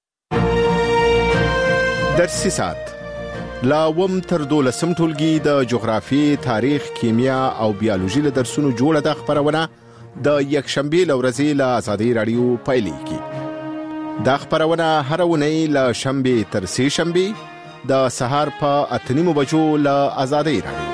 درسي ساعت لا وم تر دولسم ټولګي د جغرافیې، تاریخ، کیمیا او بیولوژي له درسونو جوړه د خبرونه د یکشنبې له ورځې له آزادۍ رادیو پیلېږي. دا خبرونه هر اونۍ له شنبې تر سې شنبې د سهار په اته نیمو بجو له آزادۍ رادیو.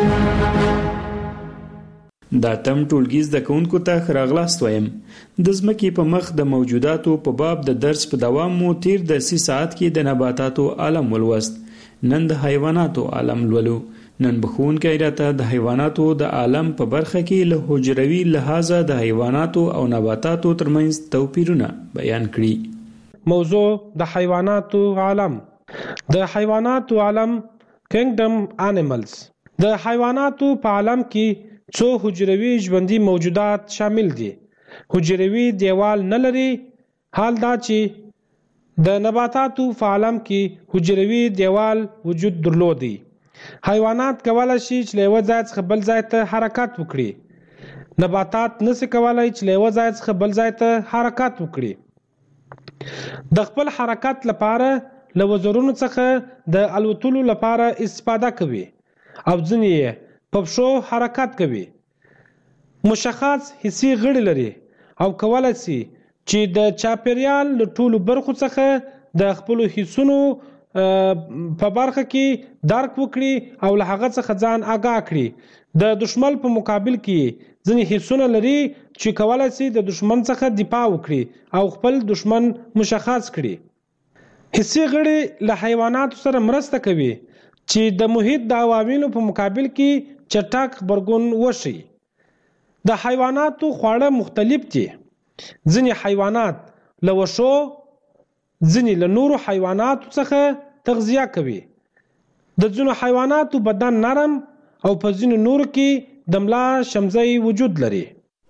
دا تم ټولګي زده کوونکو ته ښه راغلاست وایم. د ځمکې په مخ د موجوداتو په باب د درس په دوام مو تیر درسي ساعت کې د نباتاتو عالم ولوست. نن د حیواناتو عالم لولو. نن بخونکی راته د حیواناتو د عالم په برخه کې له حجروي لحاظه د حیواناتو او نباتاتو ترمنځ توپیرونه بیان کړي. موضوع د حیواناتو عالم. د حیواناتو عالم کینګډم انیملز. د حیواناتو په عالم کې څو حجروي ژوندي موجودات شامل دي. حجروي دیوال نه لري. حال دا چې د نباتاتو په عالم کې حجروي دیوال وجود درلودي. حیوانات کولای شي چې له یو ځای څخه بل ځای ته حرکت وکړي. نباتات نشي کولای چې له یو ځای څخه بل ځای ته حرکت وکړي. د خپل حرکت لپاره له وزرونو څخه د الوتلو لپاره استفاده کوي او ځینې په پښو حرکت کوي. مشخص حسي غړي لري او کولای شي چې د چاپیریال له ټولو برخو څخه د خپل حسونو په برخه کې درک وکړي او له هغه څخه ځان آگاه کړي. د دشمن په مقابل کې ځینې حسونه لري چې کولای شي د دشمن څخه دفاع وکړي او خپل دشمن مشخص کړي. حسي غړي له حیواناتو سره مرسته کوي چې د محیط د عواملو په مقابل کې چټک خبرګون وشي. د حیواناتو خواړه مختلف دي. ځینې حیوانات له وښو، ځینې له نورو حیواناتو څخه تغذیه کوي. د ځینو حیواناتو بدن نرم او په ځینو نورو کې د ملا شمزۍ وجود لري.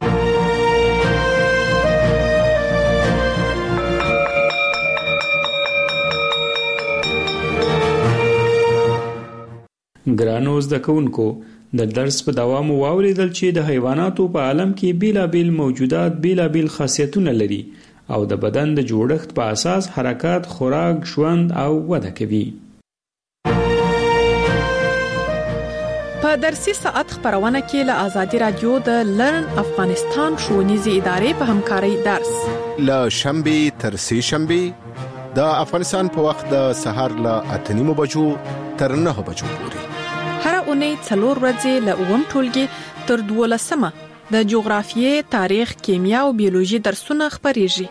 ګرانو زده کوونکو، د درس په دوام واوریدل چې د حیواناتو په عالم کې بیلابیل موجودات بیلابیل خاصیتونه لري او د بدن د جوړښت په اساس حرکات، خوراک، ژوند او وده کوي. په درسي ساعت خبرونه کې له آزادي رادیو د لرن افغانستان ښوونیزې ادارې په همکارۍ درس له شنبې تر سې شنبې د افغانستان په وخت د سهار له اته نیمو بجو تر نهه بجو پورې. هر اونۍ څلور ورځې له اووم ټولګي تر دولسمه د جغرافیې، تاریخ، کیمیا او بیولوژي درسونه خبرېږي.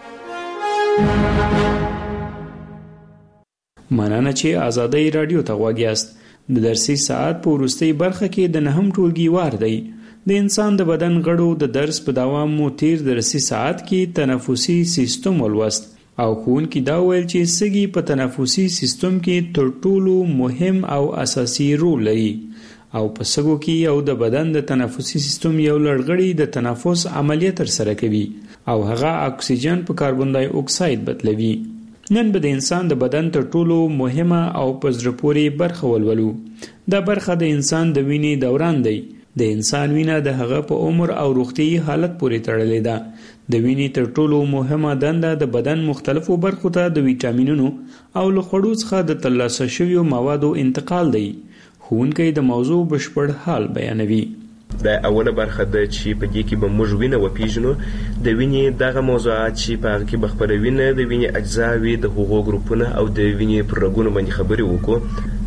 مننه چې آزادۍ رادیو ته غوږ یاست. د درسي ساعت په وروستۍ برخه کې د نهم ټولګي وار دی. د انسان د بدن غړو د درس په دوام مو تیر درسي ساعت کې تنفسي سیستم ولوست او ښوونکي دا ویل چې سږي په تنفسي سیستم کې تر ټولو مهم او اساسي رول لري او په سږو کې یو د بدن د تنفسي سیستم یو لړغړی د تنفس عملیه ترسره کوي او هغه اکسیجن په کاربن ډای اکساید بدلوي. نن به د انسان د بدن تر ټولو مهمه او په زړه پورې برخه ولولو. دا برخه د انسان د وینې دوران دی. د انسان وینه د هغه په عمر او روغتیايي حالت پورې تړلې ده. د وینې تر ټولو مهمه دنده د بدن مختلفو برخو ته د ویټامینونو او له خوړو څخه د ترلاسه شویو موادو انتقال دی. ښوونکی د موضوع بشپړ حال بیانوي. دا اوله برخه ده چې په دې کې به موږ وینه وپیژنو. د وینې دغه موضوعات چې په هغه کې به خپروي نه د وینې اجزاوې، د هغو ګروپونه او د وینې پر رګونو باندې خبرې وکړو.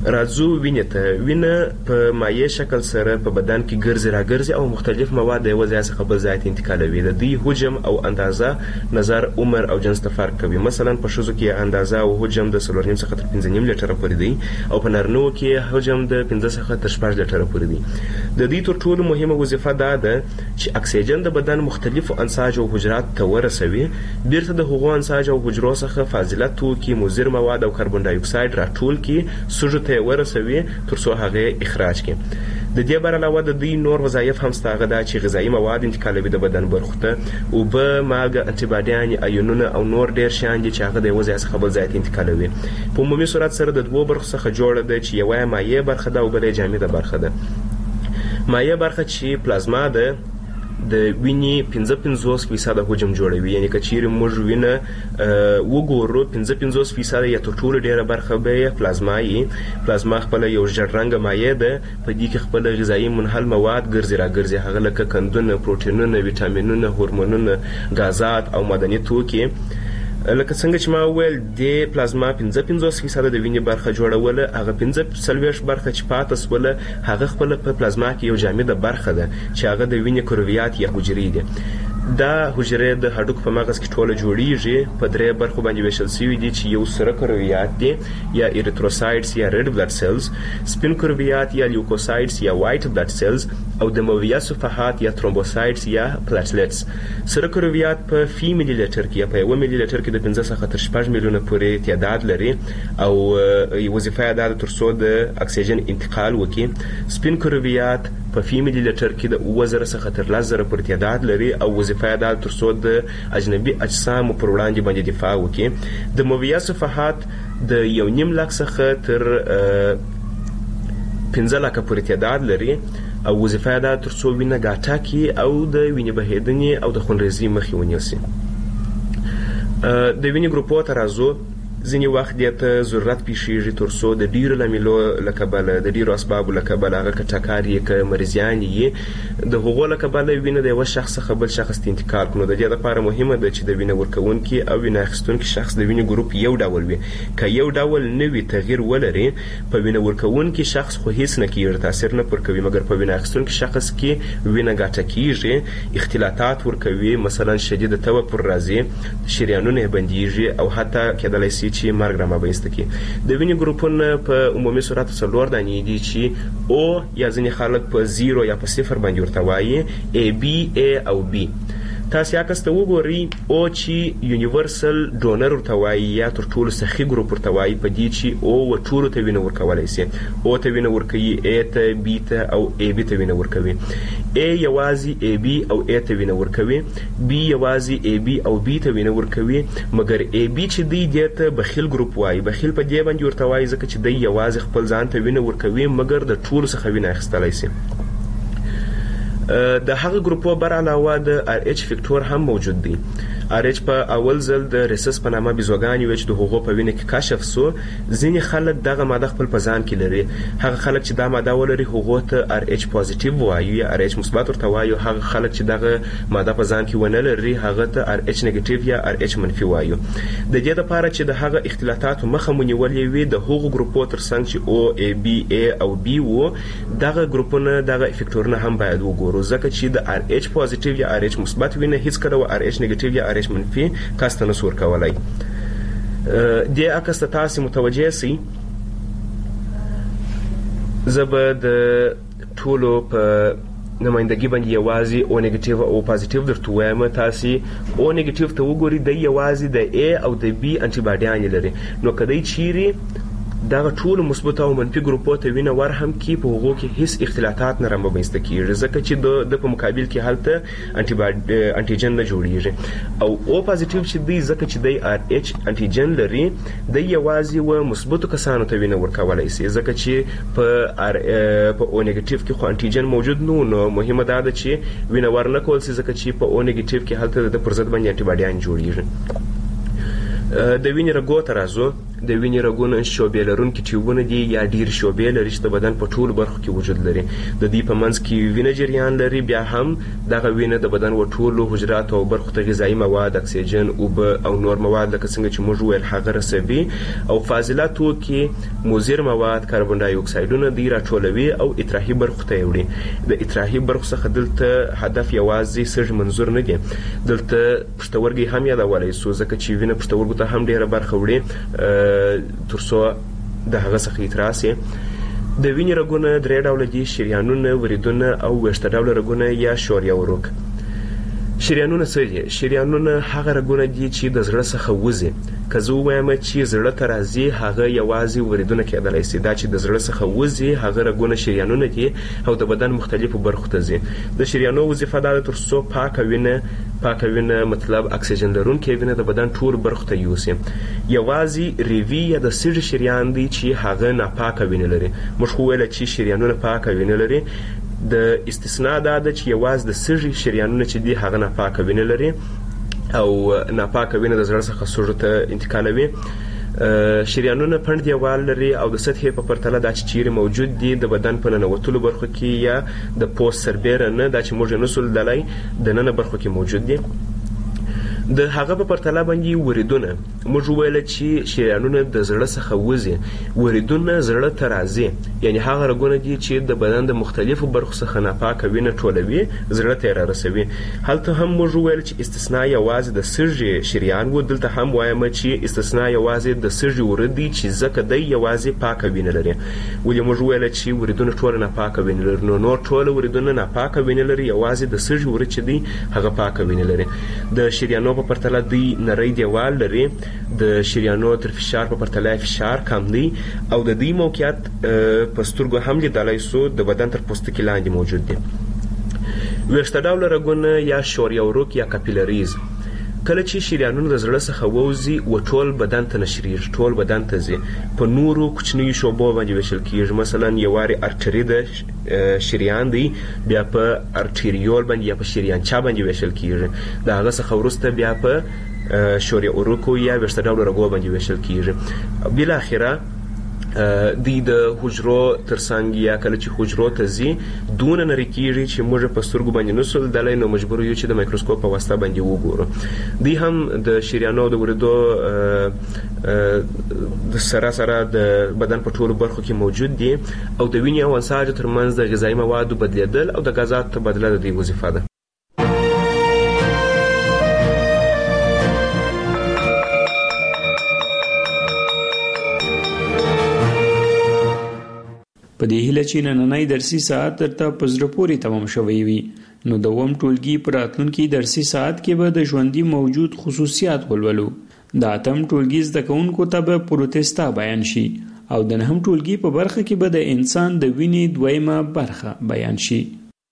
راځو وینې ته. وینه په مایع شکل سره په بدن کې ګرځي راګرځي او مختلف مواد یو ځای څخه بل ځای ته انتقالوي. د دې حجم او اندازه نظر عمر او جنس ته فرق کوي. مثلا په ښځو کې اندازه او حجم د څلور نیم څخه تر پنځه نیم لیټره پورې دی او په نارینه‌و کې حجم د پنځه څخه تر شپږ لیټره پورې دی. د دې تر ټولو مهمه وظیفه دا ده چې اکسیجن د بدن مختلفو انساج او حجرات ته ورسوي، بیرته د هغو انساج او حجرو څخه فاضله توکي، مضر مواد او کاربن ډای اکساید راټول کړي، سږو ته ورسوي تر څو هغه اخراج کړي. د دې بر علاوه د دې نور وظایف هم ستاغه ده چې غذایی مواد انتقالوي د بدن برخو ته، اوبه، مالګه، انټي باډیان، ایونونه او نور ډیر شیان دي چې هغه د یو ځای څخه بل ځای ته انتقالوي. په عمومي صورت سره د دوو برخو څخه جوړه ده چې یوه مایع برخه ده او بله جامده برخه ده. مایع برخه چې پلازما ده د وینې پنځه پنځوس فیصده حجم جوړوي، یعنی که چیرې موږ وینه وګورو پنځه پنځوس فیصده یا تر ټولو ډیره برخه به پلازما وي. پلازما خپله یو ژیړ رنګه مایع ده، په دې کې خپله غذایي منحل مواد ګرځي راګرځي، هغه لکه قندونه، پروټینونه، ویټامینونه، هورمونونه، غازات او معدني توکي. لکه څنګه چې ما وویل د پلازما پنځه پنځوس فیصده د وینې برخه جوړوله، هغه پنځه څلوېښت برخه چې پاته سوله هغه خپله په پلازما کې یو جامده برخه ده چې هغه د وینې کرویات یا حجرې دي. دا حجرې د هډوکو په مغز کې ټوله جوړیږي، په درې برخو باندې ویشل شوي دي چې یو سره کرویات دي یا ایریتروسایډز یا ریډ بلډ سیلز، سپین کرویات یا لیوکوسایډز یا وایټ بلډ سیلز او دمویه صفحات یا ترومبوسایډز یا پلاټلیټس. سره کرویات په فی ملي لیټر کې یا په یو ملي لیټر کې د پنځه څخه تر شپږ میلیونه پورې تعداد لري او وظیفه یې دا ده تر څو د اکسیجن انتقال وکړي. سپین کرویات په فی ملي لیټر کې د اووه زره څخه تر لس زره پورې تعداد لري او وظیفه یې دا تر څو د اجنبي اجسامو پر وړاندې باندې دفاع وکړي. دمویه صفحات د یو نیم لک څخه تر پنځه لکه پورې تعداد لري او وظیفه یې دا تر څو وینه ګاټه کړي او د وینې بهېدنې او د خونریزۍ مخې ونیسي. د وینې ګروپو ته راځو. ځینې وخت دې ته ضرورت پیښیږي تر څو د ډیرو لاملو له کبله د ډیرو اسبابو له کبله هغه که ټکر یې که مریضیان یې د هغو له کبله وینه د یوه شخص څخه بل شخص ته انتقال کړو. د دې لپاره مهمه ده چې د وینه ورکوونکي او وینه اخیستونکي شخص د وینې ګروپ یو ډول وي. که یو ډول نه وي تغییر ولري، په وینه ورکوونکي شخص خو هیڅ نه کیږي، تاثیر نه پر کوي، مګر په وینه اخیستونکي شخص کې وینه ګاټه کیږي، اختلاطات ورکوي، مثلا شدید توپر راځي، شریانونه بندیږي او حتی کېدلی شي چې مرګ رامنځته کړي. د وینې ګروپونه په عمومي صورت څلور دانې دي چې او یا ځینې خلک په زیرو یا په صفر باندې ورته وایي، ای بي ای او بي. تاسو عکس ته وګورئ، او چې یونیورسل ډونر ورته وایي یا تر ټولو سخي ګروپ ورته وایي، په دې چې او ټولو ته وینه ورکولی شي. او ته وینه ورکوي، ای ته، بي ته او ای بي ته وینه ورکوي. ای یوازې ای بي او ای ته وینه ورکوي، بي یوازې ای بي او بي ته وینه ورکوي، مګر ای بي چې دی دې ته بخیل ګروپ وایي. بخیل په دې باندې ورته وایي ځکه چې دی یوازې خپل ځان ته وینه ورکوي مګر د ټولو څخه وینه اخیستلی شي. د هغه ګروپو بر علاوه د ار ایچ فیکټور هم موجود دی. ار ایچ په اول ځل د ریسس په نامه بیزوګانې وې چې د هغو په وینه کې کشف سو. ځینې خلک دغه ماده خپل په ځان کې لري. هغه خلک چې دا ماده ولري هغو ته ار ایچ پازیټیو وایو یا ار ایچ مثبت ورته وایو. هغه خلک چې دغه ماده په ځان کې ونه لري هغه ته ار ایچ نیګیټیو یا ار ایچ منفي وایو. د دې لپاره چې د هغه اختلاطاتو مخه مو نیولې وي، د هغو ګروپو ترڅنګ چې او ای بي ای او بي وو، دغه ګروپونه دغه افیکټورونه هم باید وګورو، ځکه چې د ار ایچ پازیټیو یا ار ایچ مثبت وینه هیڅ کله و ار ایچ نیګیټیو یا ار ایچ منفي کس ته نسو ورکولی. دې عکس ته تاسې متوجه سئ. زه به د ټولو په نمایندګي باندې یوازې او نیګیټیو او پازیټیو درته وایم. تاسې او نیګیټیو ته وګورئ، دی یوازې د ای او د بي انټي باډیانې لري. نو که دی چیرې دغه ټول مثبت او منفي ګروپو ته وینه ور هم کې، په هغو کې هیڅ اختلاطات نه رامنځته کیږي ځکه چې د په مقابل کې هلته انټیجن نه جوړیږي. او او پازیټیو چې دی ځکه چې دی ار ایچ انټیجن لري، دی یوازې و مثبتو کسانو ته وینه ورکولی شي ځکه چې په په او نیګیټیو کې خو انټیجن موجود نو نو مهمه دا ده چې وینه ور نه کول شي ځکه چې په او نیګیټیو کې هلته د پر ضد باندې انټي باډیان جوړیږي. د وینې رګو ته راځو. د وینې رګونه شعبې لرونکي ټیوبونه دي یا ډېر شعبې لري چې د بدن په ټولو برخو کې وجود لري. د دې په منځ کې وینه جریان لري. بیا هم دغه وینه د بدن و ټولو حجراتو او برخو ته غذایي مواد، اکسیجن، اوبه او نور مواد لکه څنګه چې موږ ویل هغه رسوي، او فاضله توکي، مضر مواد، کاربن ډای اکسایډونه دی راټولوي او اطراحي برخو ته وړي. د اطراحي برخو څخه دلته هدف یوازې سږ منظور نه دی، دلته پښتورګي هم یادولی سو ځکه چې وینه پښتورګو ته هم ډیره برخه وړي تر څو د هغه څخه اطراح سي. د وینې رګونه درې ډوله دي: شریانونه، وریدونه او ویښته ډوله رګونه یا شوریه وروک. شریانونه څه دي؟ شریانونه هغه رګونه دي چې د زړه څخه وځي. که زه ووایم چې زړه ته راځي هغه یوازې وریدونه کېدلی سي. دا چې د زړه څخه وځي هغه رګونه شریانونه دي او د بدن مختلفو برخو ته ځي. د شریانو وظیفه دا ده تر څو پاکه وینه پاکه وینه مطلب اکسیجن لرونکې وینه د بدن ټول برخو ته یوسي. یوازې ریوي یا د سږي شریان دی چې هغه ناپاکه وینه لري. موږ خو ویله چې شریانونه پاکه وینه لري. د استثناء دا ده چې یوازې د سږي شریانونه چې دي هغه ناپاکه وینه لري او ناپاکه وینه د زړه څخه سږو ته انتقالوي. شریانونه پنډ دیوال لري او د سطحې په پرتله دا چې چیرې موجود دي د بدن په ننوتلو برخو کې یا د پوست سربیره نه، دا چې موږ نسو لیدلی د ننه برخو کې موجود دي. د هغه په پرتله باندې وریدونه، موږ وویله چې شریانونه د زړه څخه وځي، وریدونه زړه ته راځي، یعنی هغه رګونه دي چې د بدن د مختلفو برخو څخه ناپاکه وینه ټولوي، زړه ته یې رارسوي. هلته هم موږ وویل چې استثناء یوازې د سږي شریان و. دلته هم وایم چې استثناء یوازې د سږي ورید دی چې ځکه دی یوازې پاکه وینه لري. ولې موږ وویله چې وریدونه ټوله ناپاکه وینه لري؟ نو نور ټوله وریدونه ناپاکه وینه لري، یوازې د سږي ورید چې دی هغه پاکه وینه لري. د شریانو په پرتله دوی نری دیوال لري. د شریانو تر فشار په پرتله فشار کم دی او د دې موقعیت په سترګو هم لیدلی سو د بدن تر پوستکي لاندې موجود دی. ویښته ډوله رګونه یا شوریه وروک یا کاپیلریز، کله چې شریانونه د زړه څخه ووځي و ټول بدن ته نشریږي، ټول بدن ته ځي، په نورو کوچنیو شعبو باندې ویشل کیږي. مثلا یوارې ارټري د شریان دی، بیا په ارټریول باندې یا په شریانچا باندې ویشل کیږي. د هغه څخه وروسته بیا په شوریه وروکو یا ویښته ډوله رګو باندې ویشل کیږي. بالاخره دوی د حجرو ترڅنګ یا کله چې حجرو ته ځي دونه نری کیږي چې موږ په سترګو باندې نسو لیدلی، نو مجبور یو چې د مایکروسکوپ په واسطه باندې وګورو. دوی هم د شریانو د وریدو د سره سره د بدن په ټولو برخو کې موجود دي او د وینې او انساجو ترمنځ د غذایي موادو بدلیدل او د غازاتو تبادله د دوی وظیفه ده. په دې هیله چې نننی درسي ساعت درته په زړه پورې تمام شوی وي، نو د اووم ټولګي په راتلونکي درسي ساعت کې به د ژوندي موجود خصوصیات ولولو. د اتم ټولګي زده کوونکو ته به پروتستا بیان شي او د نهم ټولګي په برخه کې به د انسان د وینې دویمه برخه بیان شي.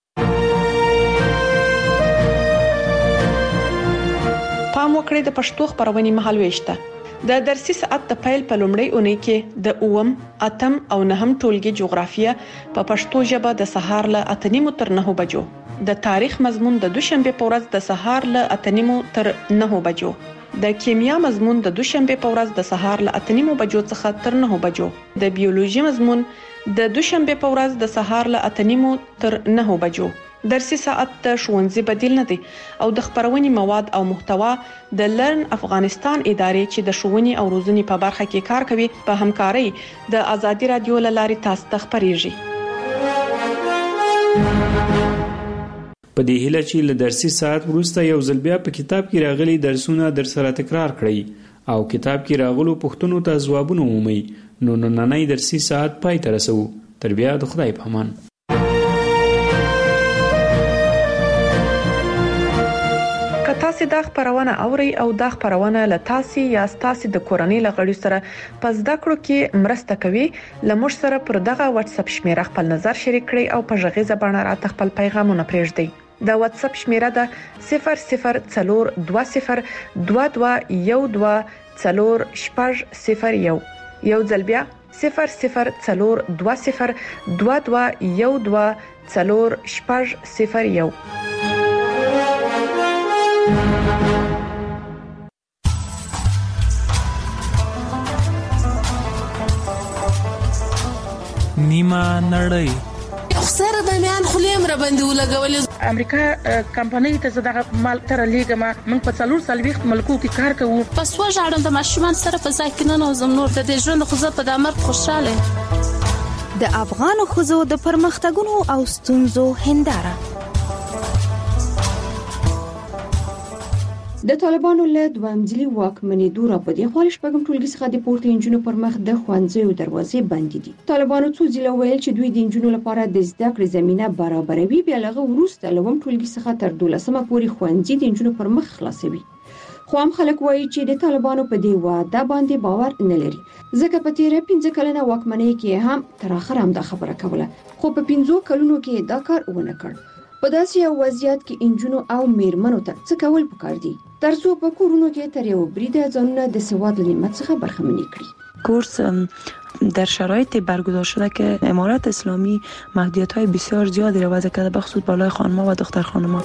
پام وکړئ د پښتو خبرونې مهالويشته. د درسي ساعت د پیل په لومړۍ اونۍ کې د اووم، اتم او نهم ټولګي جغرافیه په پښتو ژبه د سهار له اته نیمو تر نهو بجو، د تاریخ مضمون د دوشنبه په ورځ د سهار له اته نیمو تر نهو بجو، د کیمیا مضمون د دوشنبه په ورځ د سهار له اته نیمو بجو څخه تر نهو بجو، د بیولوژي مضمون د دوشنبه په ورځ د سهار له اته نیمو تر نهو بجو. درسي ساعت د ښوونځي بدیل نه دی او د خبرونې مواد او محتوا د لرن افغانستان ادارې چې د ښوونې او روزنې په برخه کې کار کوي په همکارۍ د ازادي رادیو له لارې تاسو ته خبريږي. په دې هیله چې له درسي ساعت وروسته یو ځل بیا په کتاب کې راغلي درسونه در سره تکرار کړئ او کتاب کې راغلو پوښتنو ته ځوابونه ومومئ. نو نننی درسي ساعت پای ته رسوو. تر بیا د خدای په امان. تاسو دا خبرونه اوري او دا خبرونه له تاسو یا تاسو د کورنۍ لغړی سره پس دا کړو کې مرسته کوي. لمر سره پر دغه واتس اپ شمیره خپل نظر شریک کړئ او په ژغې زبانه راته خپل پیغامونه پرېږدئ. دا واتس اپ شمیره ده صفر صفر څلور دوه صفر دوه دوه یو دوه څلور شپږ صفر یو. یو ځل بیا صفر صفر څلور دوه صفر دوه دوه یو دوه څلور شپږ صفر یو. نیمه نړۍ خسر د میان خلیم را باندې ولګولې امریکا کمپنۍ ته زداغه مال تر لیګه ما من په څلور سالويخت ملکو کې کار کوو پس وژاړم د ماشومان سره په ځای کې نه نوزم نور د دې ژوند خو زه په دامر خوشاله د افغان خزو د پرمختګونو او ستونزو هنداره د طالبانو له دوامځلي واکمنېدو راپدې خالص پګم ټولګي څخه د پورته انجونو پر مخ د خوانځيو دروازې بندې دي. طالبانو څو ځله ویل چې دوی د انجونو لپاره د زده کړې زمينه برابروي، بیا لغه وروسته لوم ټولګي څخه تر دولسمه پورې خوانځي د انجونو پر مخ خلاصوي. خو هم خلک وایي چې د طالبانو په دی وعده باندې باور نه لري، ځکه په تیر پنځه کلنه واکمنۍ کې هم تر اخره هم دا خبره کوله، خو په پنځو کلونو کې دا کار ونه کړ. په داسې یو وضعیت کې انجونو او میرمنو ته څه کول پکار دي ترڅو په کورونو کې تر یو بریده ځانونه د سواد نعمت څخه برخمنې کړي. کورس در شرایط برگزار شده که امارت اسلامی محدودیت‌های بسیار زیادی را وضع کرده، بخصوص بالای خانم‌ها و دختر خانم‌ها.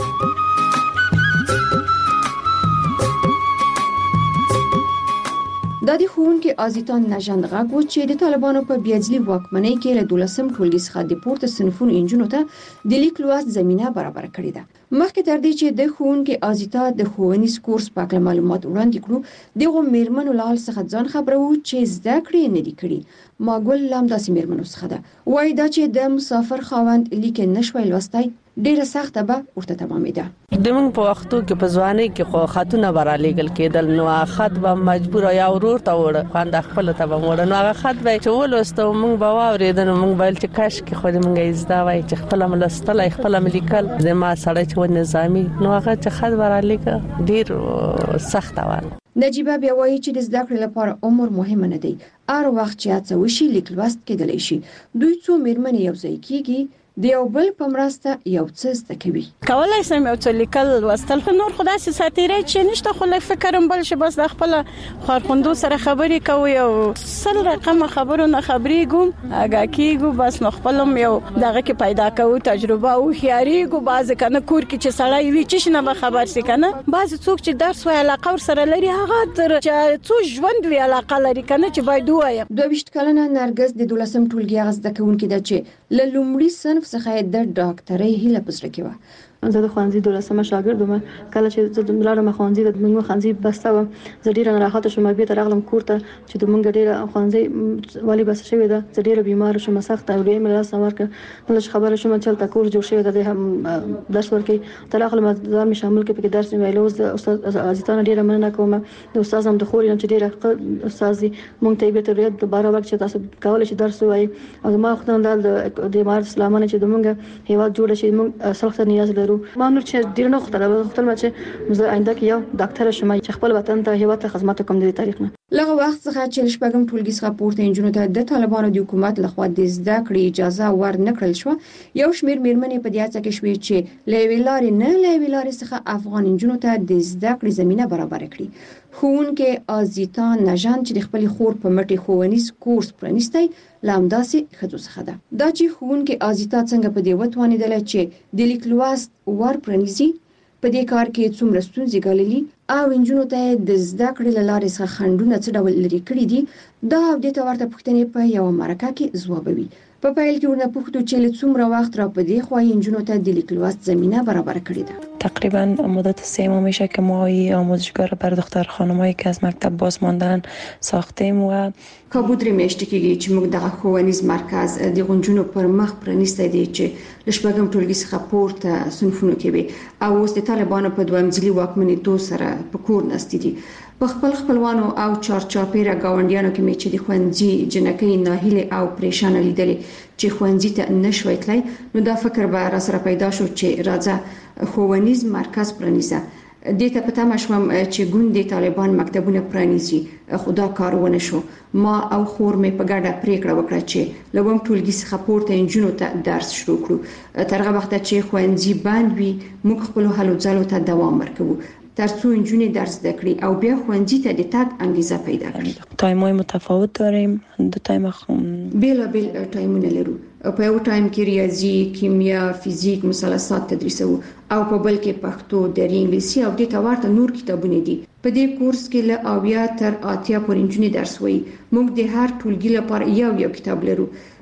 د دې ښوونکي ازیتان نژند غږ و چې د طالبانو په بیاځلي واکمنۍ کې له دولسم ټولګي څخه د پورته صنفونو انجونو ته د لیک لوست زمينه برابر کړې ده. مخکې تر دې چې د ښوونکي ازیتا د ښوونیز کورس په اړه معلومات وړاندې کړو، دغه میرمنو لال څخه ځان خبرو چې زده کړې نه دي کړې. ماګل لام داسې میرمنو څخه ده، وایي دا چې د مسافر خاوند لیک نشوي لوستای ډیره سخته به ورته تمامېده. د موږ په وختو کې په ځواني کې خو خاتونه برا لېګل کېدل، نو خط به مجبور یا ورور ته وړ خواند خپل ته به وړ، نو هغه خط به چې ولوستو موږ به واورېدل، موږ به چې کاش کې خو موږ زده وای چې خپل ملستل خپل ملیکل د ما سره چې و نظامی، نو هغه چې خط برا لېګل ډیر سخته و. نجيبه بیا وایي چې د زده کړې لپاره عمر مهم نه دی، هر وخت چې هڅه وشي لیک لوست کېدلی شي. دوی څو میرمنې یو ځای کېږي د یو بل په مرسته یو څه زده کوي. کولای شم یو څه لیکل لوستل، خو نور خدای سي ساتيره چې نشته، خو لږ فکرم بل شي بس د خپل خارخوندو سره خبرې کوي او سل رقم خبرو نه خبرې ګم اګه کیګو بس نو خپلم یو دغه کې پیدا کوو تجربه او خياري ګو باز کنه کور کې چې سړی وی چې نه خبر سي کنه، باز څوک چې درس وی علاقه ور سره لري هغه تر چې څو ژوند وی علاقه لري کنه چې باید وایم. دوه ویشت کلنه نرګس د دولسم ټولګي غزده کوونکې ده چې له لومړي صنف څخه د ډاکټرۍ هیله پزړه کې و. زه د خوانځي دولسمه شاګرد وم، کله چې زه د ملاره خوانځي د موږ خوانځي بسته و، زه ډیره راحت شوم به تر اغلم کوړه چې د موږ ډیره خوانځي والی بس شوې ده، زه ډیره بیمار شوم سخت او ډیره مله سمار ک نو خبره شوم چې تل کور جوړ شوی ده، هم درس ورکي تر اغلم ځان می شامل کې په درس ویلو د استاد ازیتانه ډیره مننه کوم، د استاد هم د خوري چې ډیره استاد موږ ته به تر دوباره وخت چې تاسو کولای شي درس وایي او ما خدای د د امارت اسلامانه چې د موږ هیواد جوړ شي موږ سخت نیاز لرو. ما نور چې ډیر نه خطر به خپل ما چې زه آینده کې یو ډاکټر شم چې خپل وطن ته هیواد ته خدمت کوم د تاریخ نه. لغه وخت څخه چې شپږم ټولګي څخه پورته انجونو ته د طالبانو د حکومت لخوا د زده کړې اجازه ور نکړل شو، یو شمیر میرمنې په دې اړه کې شوې چې لویلارې نه لویلارې څخه افغان انجونو ته د زده کړې زمينه برابر کړي. ښوونکي ازیتان نژند چې د خپل خور په مټي ښوونیز کورس پرانیستی لامداسي خځو څخه ده. دا چې ښوونکي ازیتا څنګه په دې وتوانیدل چې د لیک لوست ور پرانیزي، په دې کار کې څومره ستونزې ګاللي او انجونو ته د زده کړې لارې څخه خنډونه څه ډول لري کړی دي، دا د تورته پوښتنې په یو مرکه کې ځوابوي. په پیل کې ورنه پوښتنه چې څومره وخت را پدې خوای انجونو ته د لیک لوست زمينه برابر کړې ده. تقریبا مدت سه ماه میشه که ما آموزشگاه را برای دختر خانمایی که از مکتب باز ماندن ساختیم و کابودری میشته کېږي چې موږ دغه ښوونیز مرکز د غونجونو پر مخ پرانیستی دی چې لشبګم ټولګي څخه پورته صنفونو کې وي او اوس د طالبانو په دوامځلي واکمنېدو سره په کور نستې دي. په خپل خپلوانو او چارچاپیره گاونډیانو کې مې چې د خوندزي جنکې ناهیله او پریشان لیدلې چې خوندزي ته نشوي تلای، نو دا فکر به را سره پیدا شو چې راځه ښوونیز مرکز پرانیزه. دې ته پته مشوم چې ګوند طالبان مکتبونه پرانیزي، خدا کارونه شو. ما او خور مې په ګډه پریکړه وکړه چې لوم ټولګي څخه پورته انجونو ته درس شروع کړو. تر هغه وخت چې خوندزي بند وي موږ خپل هلو ځلو ته دوام ورکوو ترڅو انجونې درس زده کړي او بیا خوندزي ته د تګ انګیزه پیدا کړي. تایمای متفاوت داریم، دو تایم خم بیلا بیل تایمونه لرو. په یو تایم کې ریاضي، کیمیا، فزیک، مثلثات تدریسو او په بل کې پښتو، دري، انګلیسي او د تورته نور کتابونه دي. په دې کورس کې له اویا تر اتیا پورې انجونې درس وایي. موږ د هر ټولګي لپاره یو یو کتاب لرو.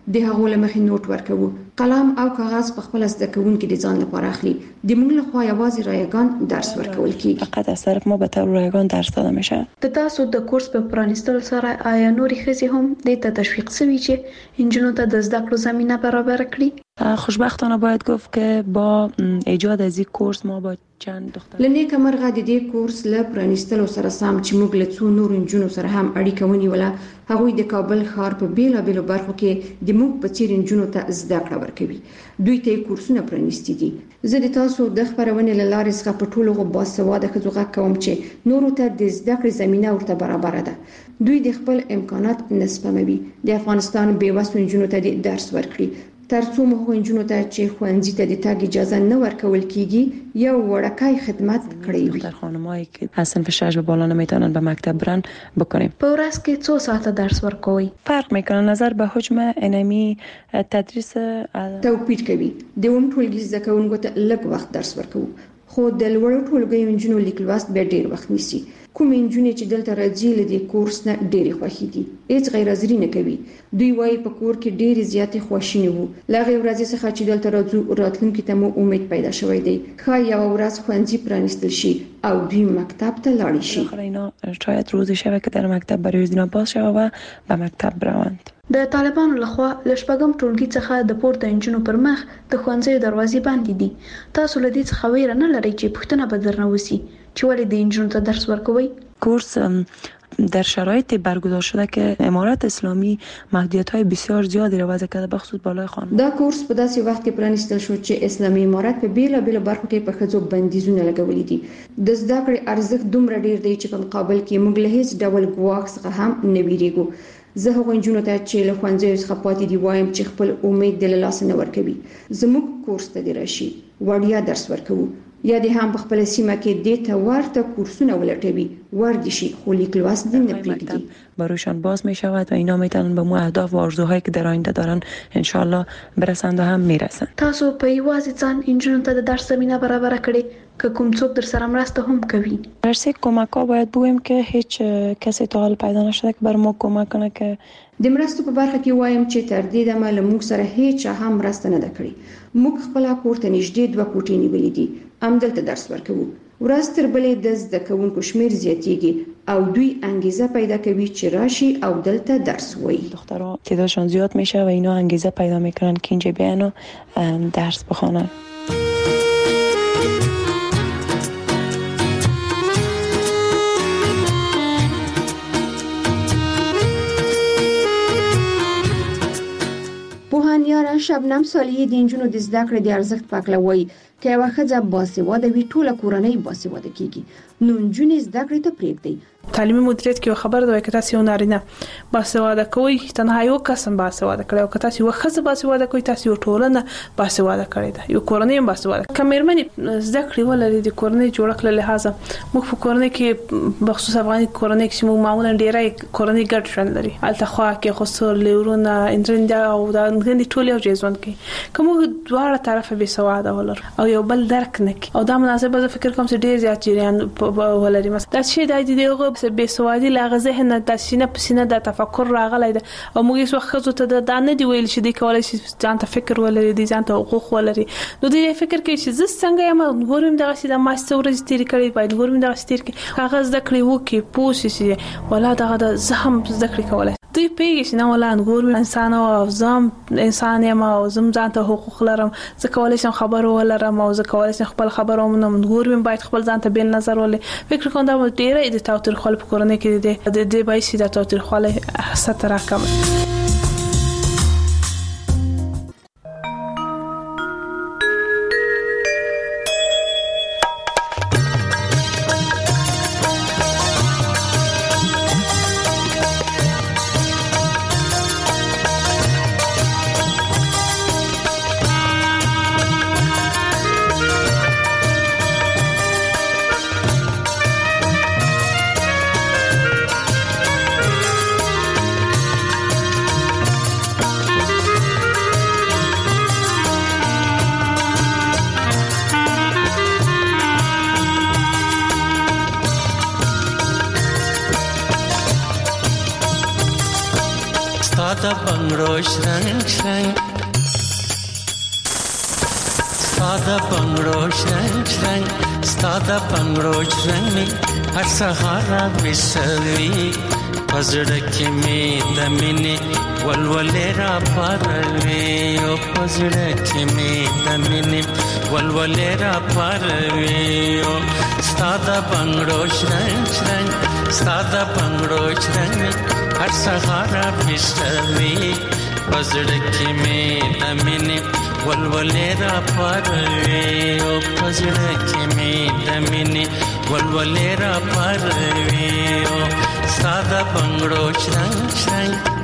د هغو لمخې نوٹ ورکوو. قلم او کاغذ په خپل زده کوونکي د ځان لپاره اخلي. د موږ لخوا یوازې رایگان درس ورکول کیږي. فقط از طرف ما به طور رایگان درس داده میشه. د تاسو د کورس په پرانیستل سره آیا نوري ښځې هم د ته تشویق شوي چې انجونو ته د زده کړو زمینه برابر کړي؟ خوشبختانه باید گفت که با ایجاد از این کورس ما با چند دختر لنیکه مرغه د دې کورس له پرانیستلو سره سم چې موږ له څو نور انجونو سره هم اړیکه ونیوله. هغوی د کابل ښار په بیلابېلو برخو کې د موږ په څیر انجونو ته زده کړه ورکوي. دوی ته کورسونه پرانیستي دي. زه د تاسو د خبرونې له لارې څخه په ټولو باسواده ښځو غږ کوم چې نورو ته د زده کړې زمینه ورته برابر ده. دوی د خپل امکانات نه سپموي. د افغانستان بیوسو انجونو ته د درس ورکړي. ترڅو موږ انجونو ته چې ښوونځي ته د تګ اجازه نه ورکول کیږي یو وړکای خدمت کړی وي. دختر خانمایی که از صنف شش به بالا نمیتونن به مکتب برن بکنیم. په ورځ کې څو ساعته درس ورکوي؟ فرق میکنه نظر به حجم انمی تدریس توپیر کوي. د اوم ټولګي زده کوونکو ته لږ وخت درس ورکوو خو د لوړو ټولګیو انجونو لیک لوست به ډیر وخت نیسي. کوم انجونې چې دلته راځي له دې کورس نه ډېری خوښي دي. هیڅ غیر حاضري نه کوي. دوی وايي په کور کې ډېری زیاتې خوښینه وو. لغه ورځې څخه چې دلته راځو راتلونکي ته مو امید پیدا شوی دی. خای یو ورځ ښوونځي پرانیستل شي او دوی مکتب ته لاړ شي. اینا شاید روزی شوه که در مکتب برای اینا باز شوه و به مکتب بروند. د طالبانو لخوا له شپږم ټولګي څخه د پورته انجونو پر مخ د ښوونځي دروازې بندې دي. تاسو له دې څخه ویره نه لرئ چې پوښتنه به درنه وسی چې ولې د انجونو ته درس ورکوي؟ کورس در شرایط برگزار شده که امارت اسلامی محدودیت‌های بسیار زیادی را وضع کرده بخصوص بالای خانم. دا کورس په داسې وخت کې پرانیستل شو چې اسلامي امارت په بیلابېلو برخو کې په ښځو بندیزونه لګولي دي. د زده کړې ارزښت دومره ډیر دی چې په مقابل کې موږ له هیڅ ډول ګواښ څخه هم نه ویریږو. زه هغو انجونو ته چې له ښوونځیو څخه پاتې دي وایم چې خپل امید د لاسه نه ورکوي. زموږ کورس ته دې راشي وړیا درس ورکوو یا دې هم په خپل سیمه کې دې ته ورته کورسونه ولټوي وردی شي خو لیک لوست دې نه پرېږدي. برایشان باز می شود و اینا میتونن به مو اهداف و آرزوهایی که در آینده دارن ان شاء الله برسند و هم میرسن. تاسو په یوازې ځان انجونو ته د درس زمینه برابر کړي که کوم څوک در سره مرسته هم کوي؟ درسي کمک ها باید بگویم که هیچ کسی تا حال پیدا نشده که بر ما کمک کنه. که د مرستو په برخه کې وایم چې تر دې دمه له موږ سره هیڅ هم مرسته نه ده کړې. موږ خپل کور ته نږدې دوه کوټې نیولې دي. همدلته درس ورکوو. ورځ تر بلې د زده کوونکو شمیر زیاتیږي او دوی انګیزه پیدا کوي چې راشي او دلته درس وایي. دخترها تعدادشان زیاد میشه و اینا انگیزه پیدا میکنن که اینجا بیان و درس بخونن. پوهانیاره شبنم صالحی د انجونو د زده کړې د ارزښت په اړه وایي که یوه ښځه باسواده وي ټوله کورنۍ باسواده کیږي. نو نجونې زده کړې ته پرېږدي. تعلیمي مدیریت کې خبر دی چې تاسو یو نارینه باسواده کوي تنها یو کسم باسواده کړي او که تاسو یو ښځه باسواده کوي تاسو یو ټولنه باسواده کړي ده یو کورنۍ هم باسواده. کمرمنې زده کړې ولري د کورنۍ جوړښت له لحاظه موږ په کورنۍ کې بخصوص افغاني کورنۍ کې موږ معمولا ډیرای کورنۍ ګډ ژوند لري. الته خو کې خسر لورونه اندرنده او د غندې ټول یو ژوند کې کوم دواړه طرفه به سواده ولر او یو بل درک نکي او دا مناسبه زه فکر کوم چې ډیر زیات جریان ولري. مثلا دا شی د دې به سوادي لاغه ذهن د سینه په سینه د تفکر راغلی ده او موږ یې وخت ته د دانه دی ویل چې د کولای شي ځان ته فکر ولري دي ځان ته حقوق ولري. نو دې فکر کوي چې زه څنګه یم ګورم دغه سي د ماستر ورځ تیر کړی باید ګورم دغه ستیر کې هغه زده کړی وو کې پوسی سي ولا دغه د زهم زده کړی کولای دوی پیږي چې نه ولا ګورم انسان او زم انسان یم او زم ځان ته حقوق لرم زه کولای شم خبر ولرم او زه کولای شم خپل خبرونه ګورم باید خپل ځان ته بل نظر ولې فکر کوم دا ډیره د توتر خپل کورنۍ کې د دې بایسي د توتر خپل ستر رقم. ستاد بنگړو شرنګ شرنګ ستاد بنگړو شرنګ شرنګ ستاد بنگړو شرنګ هر سهار وسوي پزړه کې می د مینې ولولې را پروي او پزړه کې می د مینې ولولې را پروي او ستاد بنگړو شرنګ شرنګ ستاد بنگړو شرنګ هر سهار وسوي پزړه کې می د مینې ولولې را پروي او پزړه کې می د مینې ولولې را پروي او ستاد بنگړو شرنګ شرنګ